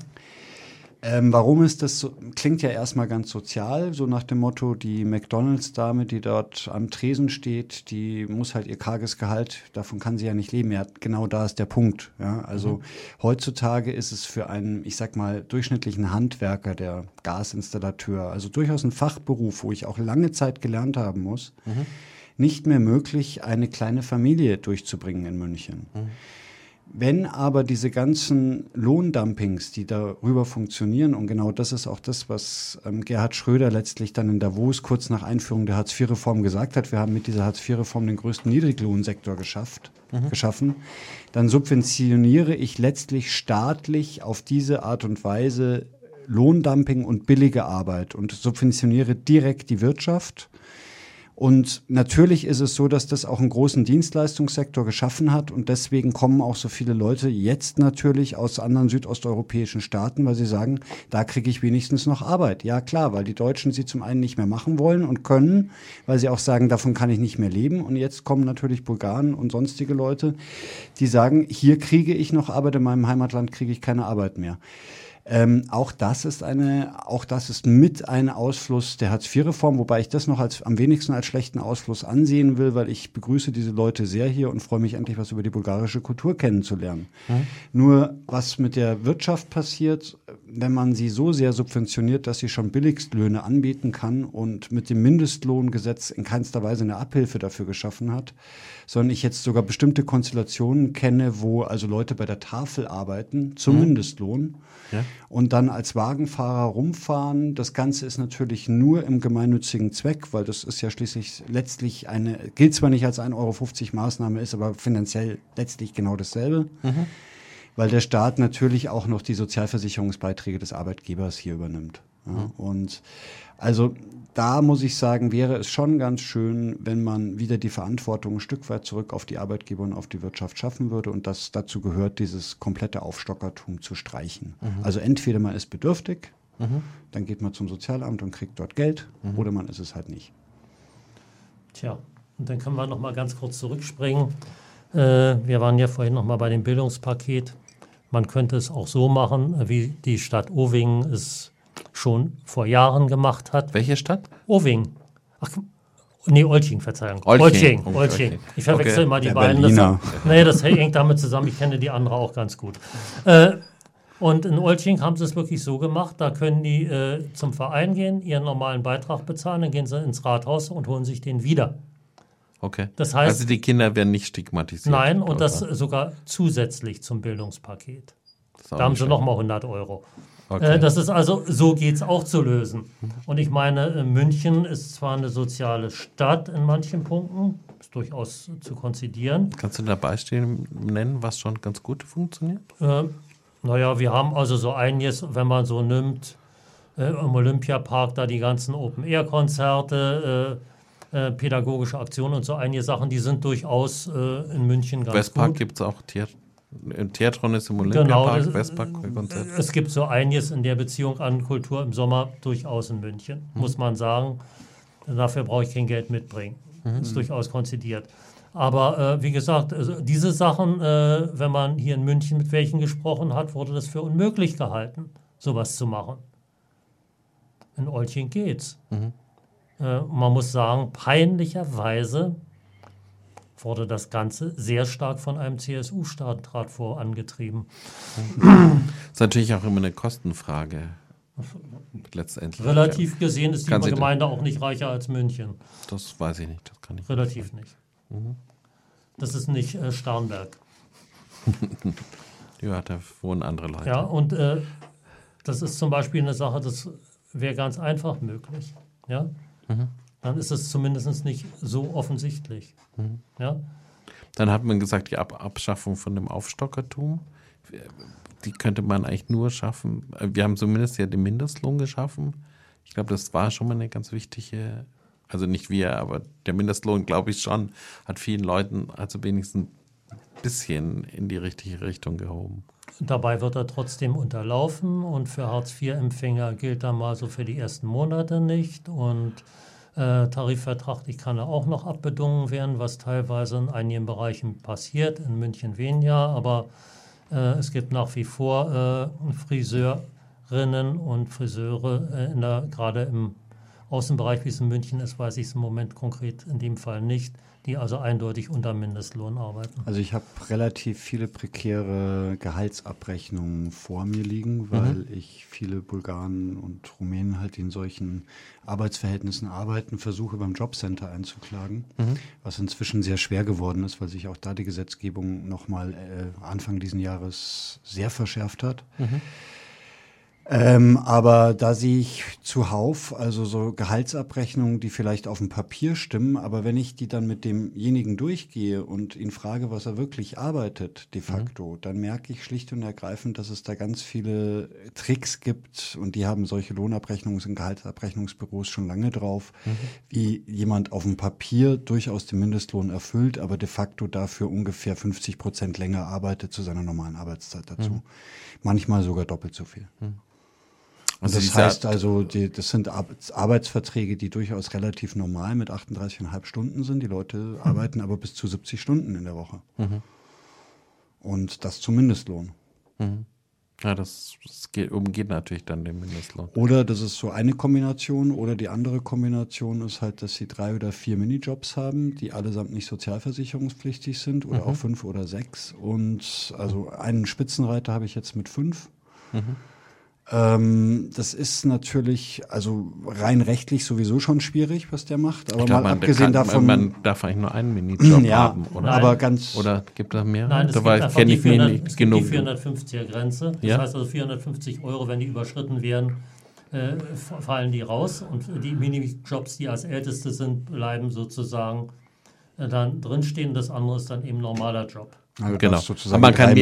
Warum ist das so? Klingt ja erstmal ganz sozial, so nach dem Motto, die McDonalds-Dame, die dort am Tresen steht, die muss halt ihr karges Gehalt, davon kann sie ja nicht leben. Ja, genau da ist der Punkt. Ja, also heutzutage ist es für einen, ich sag mal, durchschnittlichen Handwerker, der Gasinstallateur, also durchaus ein Fachberuf, wo ich auch lange Zeit gelernt haben muss, nicht mehr möglich, eine kleine Familie durchzubringen in München. Wenn aber diese ganzen Lohndumpings, die darüber funktionieren, und genau das ist auch das, was Gerhard Schröder letztlich dann in Davos kurz nach Einführung der Hartz-IV-Reform gesagt hat, wir haben mit dieser Hartz-IV-Reform den größten Niedriglohnsektor geschaffen, dann subventioniere ich letztlich staatlich auf diese Art und Weise Lohndumping und billige Arbeit und subventioniere direkt die Wirtschaft. Und natürlich ist es so, dass das auch einen großen Dienstleistungssektor geschaffen hat und deswegen kommen auch so viele Leute jetzt natürlich aus anderen südosteuropäischen Staaten, weil sie sagen, da kriege ich wenigstens noch Arbeit. Ja klar, weil die Deutschen sie zum einen nicht mehr machen wollen und können, weil sie auch sagen, davon kann ich nicht mehr leben. Und jetzt kommen natürlich Bulgaren und sonstige Leute, die sagen, hier kriege ich noch Arbeit, in meinem Heimatland kriege ich keine Arbeit mehr. Auch das ist mit ein Ausfluss der Hartz-IV-Reform, wobei ich das noch am wenigsten als schlechten Ausfluss ansehen will, weil ich begrüße diese Leute sehr hier und freue mich endlich was über die bulgarische Kultur kennenzulernen. Nur was mit der Wirtschaft passiert, wenn man sie so sehr subventioniert, dass sie schon Billigstlöhne anbieten kann und mit dem Mindestlohngesetz in keinster Weise eine Abhilfe dafür geschaffen hat, sondern ich jetzt sogar bestimmte Konstellationen kenne, wo also Leute bei der Tafel arbeiten zum Mindestlohn. Ja. Und dann als Wagenfahrer rumfahren. Das Ganze ist natürlich nur im gemeinnützigen Zweck, weil das ist ja schließlich letztlich gilt zwar nicht als 1,50 € Maßnahme, ist aber finanziell letztlich genau dasselbe. Weil der Staat natürlich auch noch die Sozialversicherungsbeiträge des Arbeitgebers hier übernimmt. Ja, und also da muss ich sagen, wäre es schon ganz schön, wenn man wieder die Verantwortung ein Stück weit zurück auf die Arbeitgeber und auf die Wirtschaft schaffen würde und das dazu gehört, dieses komplette Aufstockertum zu streichen. Also entweder man ist bedürftig, dann geht man zum Sozialamt und kriegt dort Geld, oder man ist es halt nicht. Tja, und dann können wir noch mal ganz kurz zurückspringen. Wir waren ja vorhin noch mal bei dem Bildungspaket. Man könnte es auch so machen, wie die Stadt Ovingen es schon vor Jahren gemacht hat. Welche Stadt? Ovingen. Olching, Verzeihung. Olching. Ich verwechsel immer die beiden. Das hängt damit zusammen, ich kenne die andere auch ganz gut. Und in Olching haben sie es wirklich so gemacht, da können die zum Verein gehen, ihren normalen Beitrag bezahlen, dann gehen sie ins Rathaus und holen sich den wieder. Okay. Das heißt, also die Kinder werden nicht stigmatisiert. Nein, und das sogar zusätzlich zum Bildungspaket. Da haben sie nochmal 100 €. Okay. Das ist also, so geht es auch zu lösen. Und ich meine, München ist zwar eine soziale Stadt in manchen Punkten, ist durchaus zu konzidieren. Kannst du da Beispiele nennen, was schon ganz gut funktioniert? Naja, wir haben also so einiges, wenn man so nimmt, im Olympiapark da die ganzen Open-Air-Konzerte, pädagogische Aktionen und so einige Sachen, die sind durchaus in München ganz Westpark gut. Gibt es auch Theatron ist im Olympiapark, genau, Westpark-Konzert. Es gibt so einiges in der Beziehung an Kultur im Sommer durchaus in München, muss man sagen. Dafür brauche ich kein Geld mitbringen. Ist durchaus konzidiert. Aber wie gesagt, also diese Sachen, wenn man hier in München mit welchen gesprochen hat, wurde das für unmöglich gehalten, sowas zu machen. In Olching geht's. Man muss sagen, peinlicherweise wurde das Ganze sehr stark von einem CSU-Stadtrat vorangetrieben. Das ist natürlich auch immer eine Kostenfrage. Letztendlich. Relativ gesehen ist die Gemeinde auch nicht reicher als München. Das weiß ich nicht. Das kann ich Relativ nicht. Das ist nicht Starnberg. Ja, da wohnen andere Leute. Ja, und das ist zum Beispiel eine Sache, das wäre ganz einfach möglich. Ja? Dann ist es zumindest nicht so offensichtlich. Ja? Dann hat man gesagt, die Abschaffung von dem Aufstockertum, die könnte man eigentlich nur schaffen. Wir haben zumindest ja den Mindestlohn geschaffen. Ich glaube, das war schon mal eine ganz wichtige, also nicht wir, aber der Mindestlohn, glaube ich schon, hat vielen Leuten also wenigstens ein bisschen in die richtige Richtung gehoben. Dabei wird er trotzdem unterlaufen und für Hartz-IV-Empfänger gilt er mal so für die ersten Monate nicht und tarifvertraglich kann er auch noch abbedungen werden, was teilweise in einigen Bereichen passiert, in München weniger, aber es gibt nach wie vor Friseurinnen und Friseure, gerade im Außenbereich, wie es in München ist, weiß ich es im Moment konkret in dem Fall nicht, die also eindeutig unter Mindestlohn arbeiten. Also ich habe relativ viele prekäre Gehaltsabrechnungen vor mir liegen, weil ich viele Bulgaren und Rumänen halt, die in solchen Arbeitsverhältnissen arbeiten, versuche beim Jobcenter einzuklagen, was inzwischen sehr schwer geworden ist, weil sich auch da die Gesetzgebung nochmal Anfang diesen Jahres sehr verschärft hat. Aber da sehe ich zuhauf, also so Gehaltsabrechnungen, die vielleicht auf dem Papier stimmen, aber wenn ich die dann mit demjenigen durchgehe und ihn frage, was er wirklich arbeitet de facto, dann merke ich schlicht und ergreifend, dass es da ganz viele Tricks gibt und die haben solche Lohnabrechnungs- und Gehaltsabrechnungsbüros schon lange drauf, wie jemand auf dem Papier durchaus den Mindestlohn erfüllt, aber de facto dafür ungefähr 50% länger arbeitet zu seiner normalen Arbeitszeit dazu. Manchmal sogar doppelt so viel. Also das heißt also, das sind Arbeitsverträge, die durchaus relativ normal mit 38,5 Stunden sind. Die Leute arbeiten aber bis zu 70 Stunden in der Woche. Und das zum Mindestlohn. Ja, das umgeht natürlich dann den Mindestlohn. Oder das ist so eine Kombination. Oder die andere Kombination ist halt, dass sie 3 oder 4 Minijobs haben, die allesamt nicht sozialversicherungspflichtig sind. Oder auch 5 oder 6. Und also einen Spitzenreiter habe ich jetzt mit 5. Das ist natürlich, also rein rechtlich sowieso schon schwierig, was der macht. Aber glaub, mal abgesehen davon. Man darf eigentlich nur einen Minijob haben, oder? Nein. Aber ganz. Oder gibt es mehr? Nein, es gibt einfach die 450er-Grenze. Das Ja? heißt also 450 €, wenn die überschritten werden, fallen die raus. Und die Minijobs, die als älteste sind, bleiben sozusagen dann drinstehen. Das andere ist dann eben normaler Job. Also Genau. sozusagen Man kann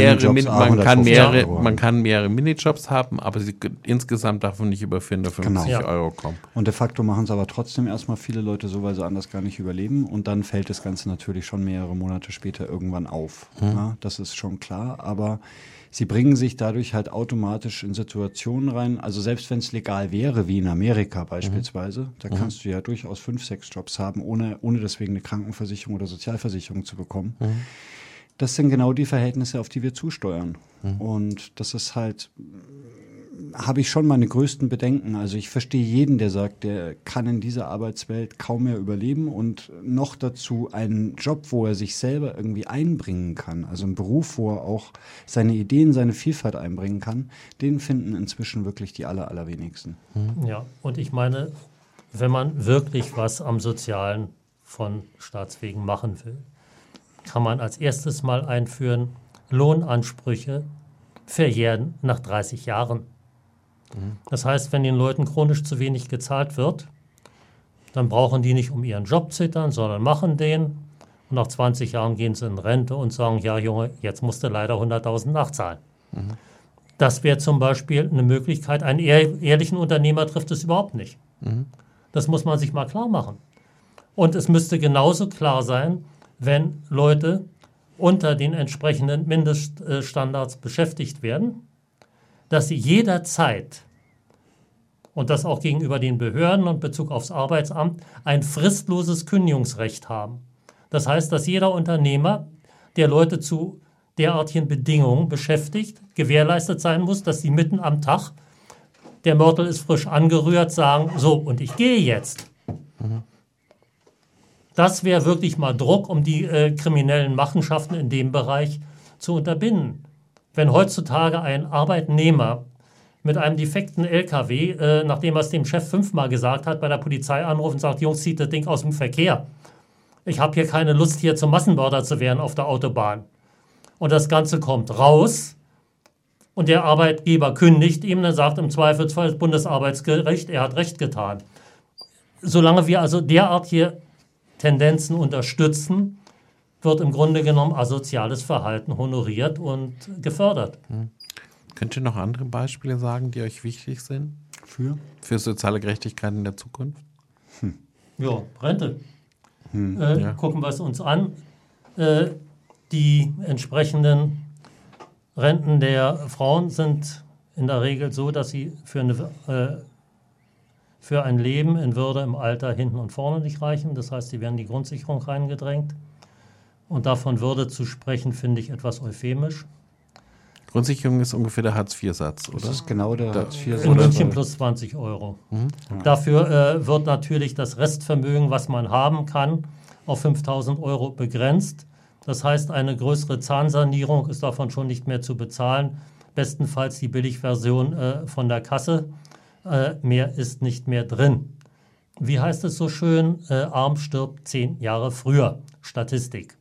mehrere mehrere Minijobs haben, aber insgesamt darf man nicht über 450 € kommen. Und de facto machen es aber trotzdem erstmal viele Leute so, weil sie anders gar nicht überleben. Und dann fällt das Ganze natürlich schon mehrere Monate später irgendwann auf. Ja, das ist schon klar. Aber sie bringen sich dadurch halt automatisch in Situationen rein. Also selbst wenn es legal wäre, wie in Amerika beispielsweise, da kannst du ja durchaus 5, 6 Jobs haben, ohne deswegen eine Krankenversicherung oder Sozialversicherung zu bekommen. Das sind genau die Verhältnisse, auf die wir zusteuern. Und das ist halt, habe ich schon meine größten Bedenken. Also ich verstehe jeden, der sagt, der kann in dieser Arbeitswelt kaum mehr überleben und noch dazu einen Job, wo er sich selber irgendwie einbringen kann. Also einen Beruf, wo er auch seine Ideen, seine Vielfalt einbringen kann. Den finden inzwischen wirklich die allerwenigsten. Ja, und ich meine, wenn man wirklich was am Sozialen von Staatswegen machen will, kann man als erstes mal einführen, Lohnansprüche verjähren nach 30 Jahren. Das heißt, wenn den Leuten chronisch zu wenig gezahlt wird, dann brauchen die nicht um ihren Job zittern, sondern machen den. Und nach 20 Jahren gehen sie in Rente und sagen, ja Junge, jetzt musst du leider 100.000 nachzahlen. Das wäre zum Beispiel eine Möglichkeit. Einen ehrlichen Unternehmer trifft es überhaupt nicht. Das muss man sich mal klar machen. Und es müsste genauso klar sein, wenn Leute unter den entsprechenden Mindeststandards beschäftigt werden, dass sie jederzeit, und das auch gegenüber den Behörden und Bezug aufs Arbeitsamt, ein fristloses Kündigungsrecht haben. Das heißt, dass jeder Unternehmer, der Leute zu derartigen Bedingungen beschäftigt, gewährleistet sein muss, dass sie mitten am Tag, der Mörtel ist frisch angerührt, sagen, so, und ich gehe jetzt. Das wäre wirklich mal Druck, um die kriminellen Machenschaften in dem Bereich zu unterbinden. Wenn heutzutage ein Arbeitnehmer mit einem defekten LKW, nachdem er es dem Chef 5-mal gesagt hat, bei der Polizei anruft und sagt, Jungs, zieht das Ding aus dem Verkehr, ich habe hier keine Lust, hier zum Massenmörder zu werden auf der Autobahn. Und das Ganze kommt raus und der Arbeitgeber kündigt ihm, dann sagt im Zweifelsfall das Bundesarbeitsgericht, er hat Recht getan. Solange wir also derartige Tendenzen unterstützen, wird im Grunde genommen asoziales Verhalten honoriert und gefördert. Könnt ihr noch andere Beispiele sagen, die euch wichtig sind? Für soziale Gerechtigkeit in der Zukunft? Ja, Rente. Gucken wir es uns an. Die entsprechenden Renten der Frauen sind in der Regel so, dass sie für ein Leben in Würde im Alter hinten und vorne nicht reichen. Das heißt, sie werden in die Grundsicherung reingedrängt. Und davon Würde zu sprechen, finde ich etwas euphemisch. Grundsicherung ist ungefähr der Hartz-IV-Satz, oder? Das ist genau der Hartz-IV-Satz. In München plus 20 Euro. Dafür wird natürlich das Restvermögen, was man haben kann, auf 5.000 Euro begrenzt. Das heißt, eine größere Zahnsanierung ist davon schon nicht mehr zu bezahlen. Bestenfalls die Billigversion von der Kasse. Mehr ist nicht mehr drin. Wie heißt es so schön? Arm stirbt 10 Jahre früher. Statistik.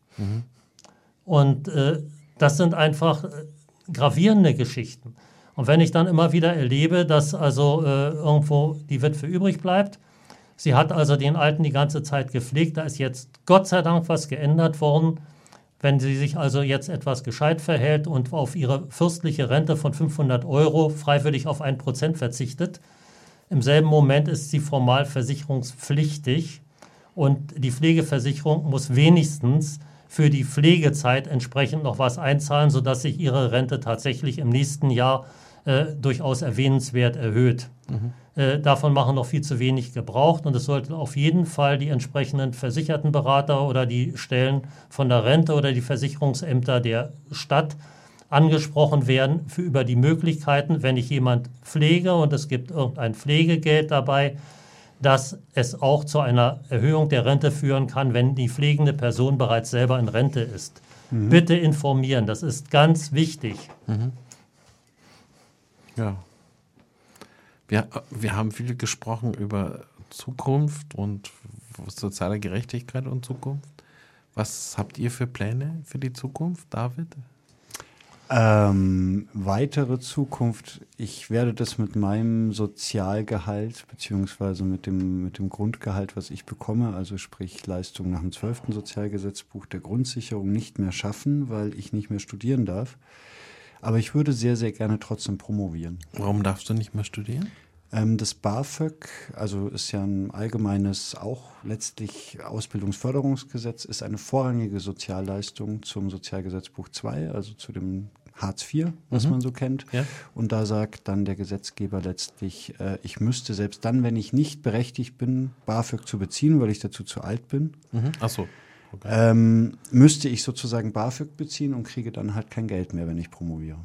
Und das sind einfach gravierende Geschichten. Und wenn ich dann immer wieder erlebe, dass also irgendwo die Witwe übrig bleibt, sie hat also den Alten die ganze Zeit gepflegt, da ist jetzt Gott sei Dank was geändert worden. Wenn sie sich also jetzt etwas gescheit verhält und auf ihre fürstliche Rente von 500 Euro freiwillig auf 1% verzichtet, im selben Moment ist sie formal versicherungspflichtig und die Pflegeversicherung muss wenigstens für die Pflegezeit entsprechend noch was einzahlen, sodass sich ihre Rente tatsächlich im nächsten Jahr durchaus erwähnenswert erhöht. Davon machen noch viel zu wenig Gebrauch und es sollten auf jeden Fall die entsprechenden Versichertenberater oder die Stellen von der Rente oder die Versicherungsämter der Stadt angesprochen werden über die Möglichkeiten, wenn ich jemand pflege und es gibt irgendein Pflegegeld dabei, dass es auch zu einer Erhöhung der Rente führen kann, wenn die pflegende Person bereits selber in Rente ist. Bitte informieren, das ist ganz wichtig. Ja. Wir haben viel gesprochen über Zukunft und soziale Gerechtigkeit und Zukunft. Was habt ihr für Pläne für die Zukunft, David? Weitere Zukunft, ich werde das mit meinem Sozialgehalt beziehungsweise mit dem Grundgehalt, was ich bekomme, also sprich Leistung nach dem 12. Sozialgesetzbuch der Grundsicherung, nicht mehr schaffen, weil ich nicht mehr studieren darf. Aber ich würde sehr, sehr gerne trotzdem promovieren. Warum darfst du nicht mehr studieren? Das BAföG, also ist ja ein allgemeines, auch letztlich Ausbildungsförderungsgesetz, ist eine vorrangige Sozialleistung zum Sozialgesetzbuch 2, also zu dem Hartz IV, was man so kennt. Ja. Und da sagt dann der Gesetzgeber letztlich, ich müsste selbst dann, wenn ich nicht berechtigt bin, BAföG zu beziehen, weil ich dazu zu alt bin, Ach so. Okay. müsste ich sozusagen BAföG beziehen und kriege dann halt kein Geld mehr, wenn ich promoviere.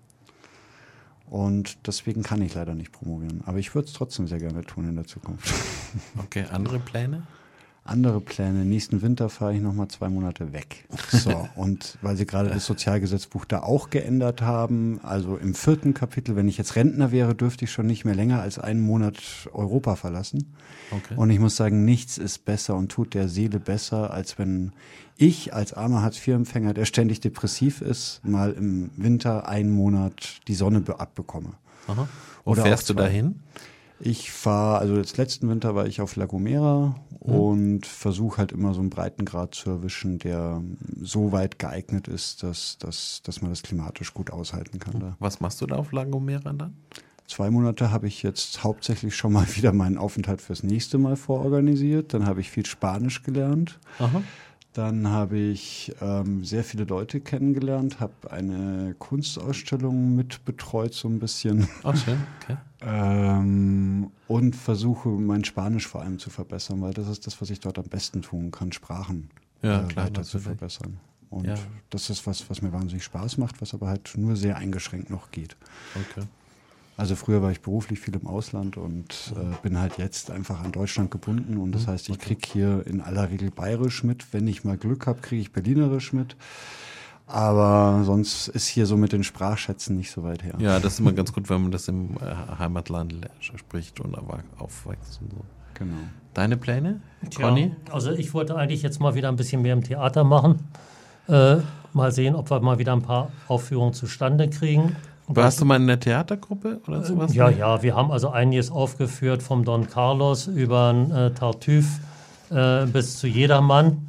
Und deswegen kann ich leider nicht promovieren. Aber ich würde es trotzdem sehr gerne tun in der Zukunft. Okay, andere Pläne? Andere Pläne. Nächsten Winter fahre ich nochmal 2 Monate weg. So, und weil sie gerade das Sozialgesetzbuch da auch geändert haben, also im 4. Kapitel, wenn ich jetzt Rentner wäre, dürfte ich schon nicht mehr länger als 1 Monat Europa verlassen. Okay. Und ich muss sagen, nichts ist besser und tut der Seele besser, als wenn ich als armer Hartz-IV-Empfänger, der ständig depressiv ist, mal im Winter 1 Monat die Sonne abbekomme. Aha. Wo fährst du dahin? Ich fahre, also jetzt letzten Winter war ich auf La Gomera und versuche halt immer so einen Breitengrad zu erwischen, der so weit geeignet ist, dass man das klimatisch gut aushalten kann. Da. Was machst du da auf La Gomera dann? 2 Monate habe ich jetzt hauptsächlich schon mal wieder meinen Aufenthalt fürs nächste Mal vororganisiert. Dann habe ich viel Spanisch gelernt. Aha. Dann habe ich sehr viele Leute kennengelernt, habe eine Kunstausstellung mit betreut so ein bisschen. Ach schön, okay. Und versuche mein Spanisch vor allem zu verbessern, weil das ist das, was ich dort am besten tun kann, Sprachen weiter zu verbessern. Und das ist was mir wahnsinnig Spaß macht, was aber halt nur sehr eingeschränkt noch geht. Okay. Also früher war ich beruflich viel im Ausland und bin halt jetzt einfach an Deutschland gebunden und das heißt, ich kriege hier in aller Regel Bayerisch mit. Wenn ich mal Glück habe, kriege ich Berlinerisch mit. Aber sonst ist hier so mit den Sprachschätzen nicht so weit her. Ja, das ist immer ganz gut, wenn man das im Heimatland spricht und aufwächst und so. Genau. Deine Pläne, Tja, Conny? also ich wollte eigentlich jetzt mal wieder ein bisschen mehr im Theater machen. Mal sehen, ob wir mal wieder ein paar Aufführungen zustande kriegen. Warst du mal in der Theatergruppe oder sowas? Ja, wir haben also einiges aufgeführt, vom Don Carlos über Tartuffe bis zu Jedermann.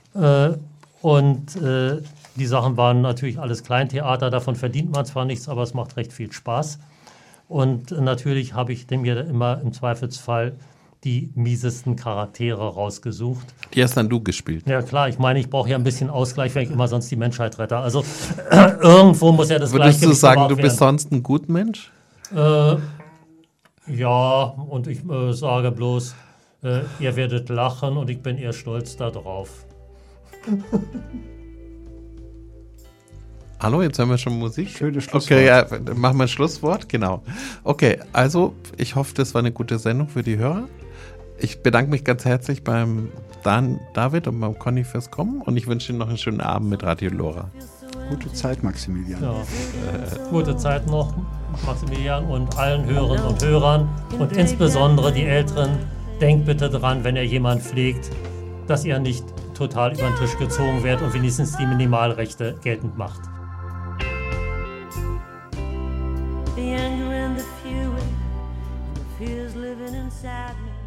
Die Sachen waren natürlich alles Kleintheater, davon verdient man zwar nichts, aber es macht recht viel Spaß. Und natürlich habe ich mir immer im Zweifelsfall die miesesten Charaktere rausgesucht. Die hast dann du gespielt? Ja klar, ich meine, ich brauche ja ein bisschen Ausgleich, wenn ich immer sonst die Menschheit rette. Also irgendwo muss ja das Würdest Gleichgewicht du sagen, bewahrt du bist werden. sonst ein Gutmensch? Ja, und ich sage bloß, ihr werdet lachen und ich bin eher stolz darauf. Hallo, jetzt hören wir schon Musik. Schönes Schlusswort. Okay, ja, machen wir ein Schlusswort, genau. Okay, also ich hoffe, das war eine gute Sendung für die Hörer. Ich bedanke mich ganz herzlich beim David und beim Conny fürs Kommen und ich wünsche Ihnen noch einen schönen Abend mit Radio Lora. Gute Zeit, Maximilian. Ja. Gute Zeit noch, Maximilian, und allen Hörerinnen und Hörern und insbesondere die Älteren. Denkt bitte dran, wenn ihr jemanden pflegt, dass ihr nicht total über den Tisch gezogen werdet und wenigstens die Minimalrechte geltend macht. The anger and the fury, and the fears living inside me.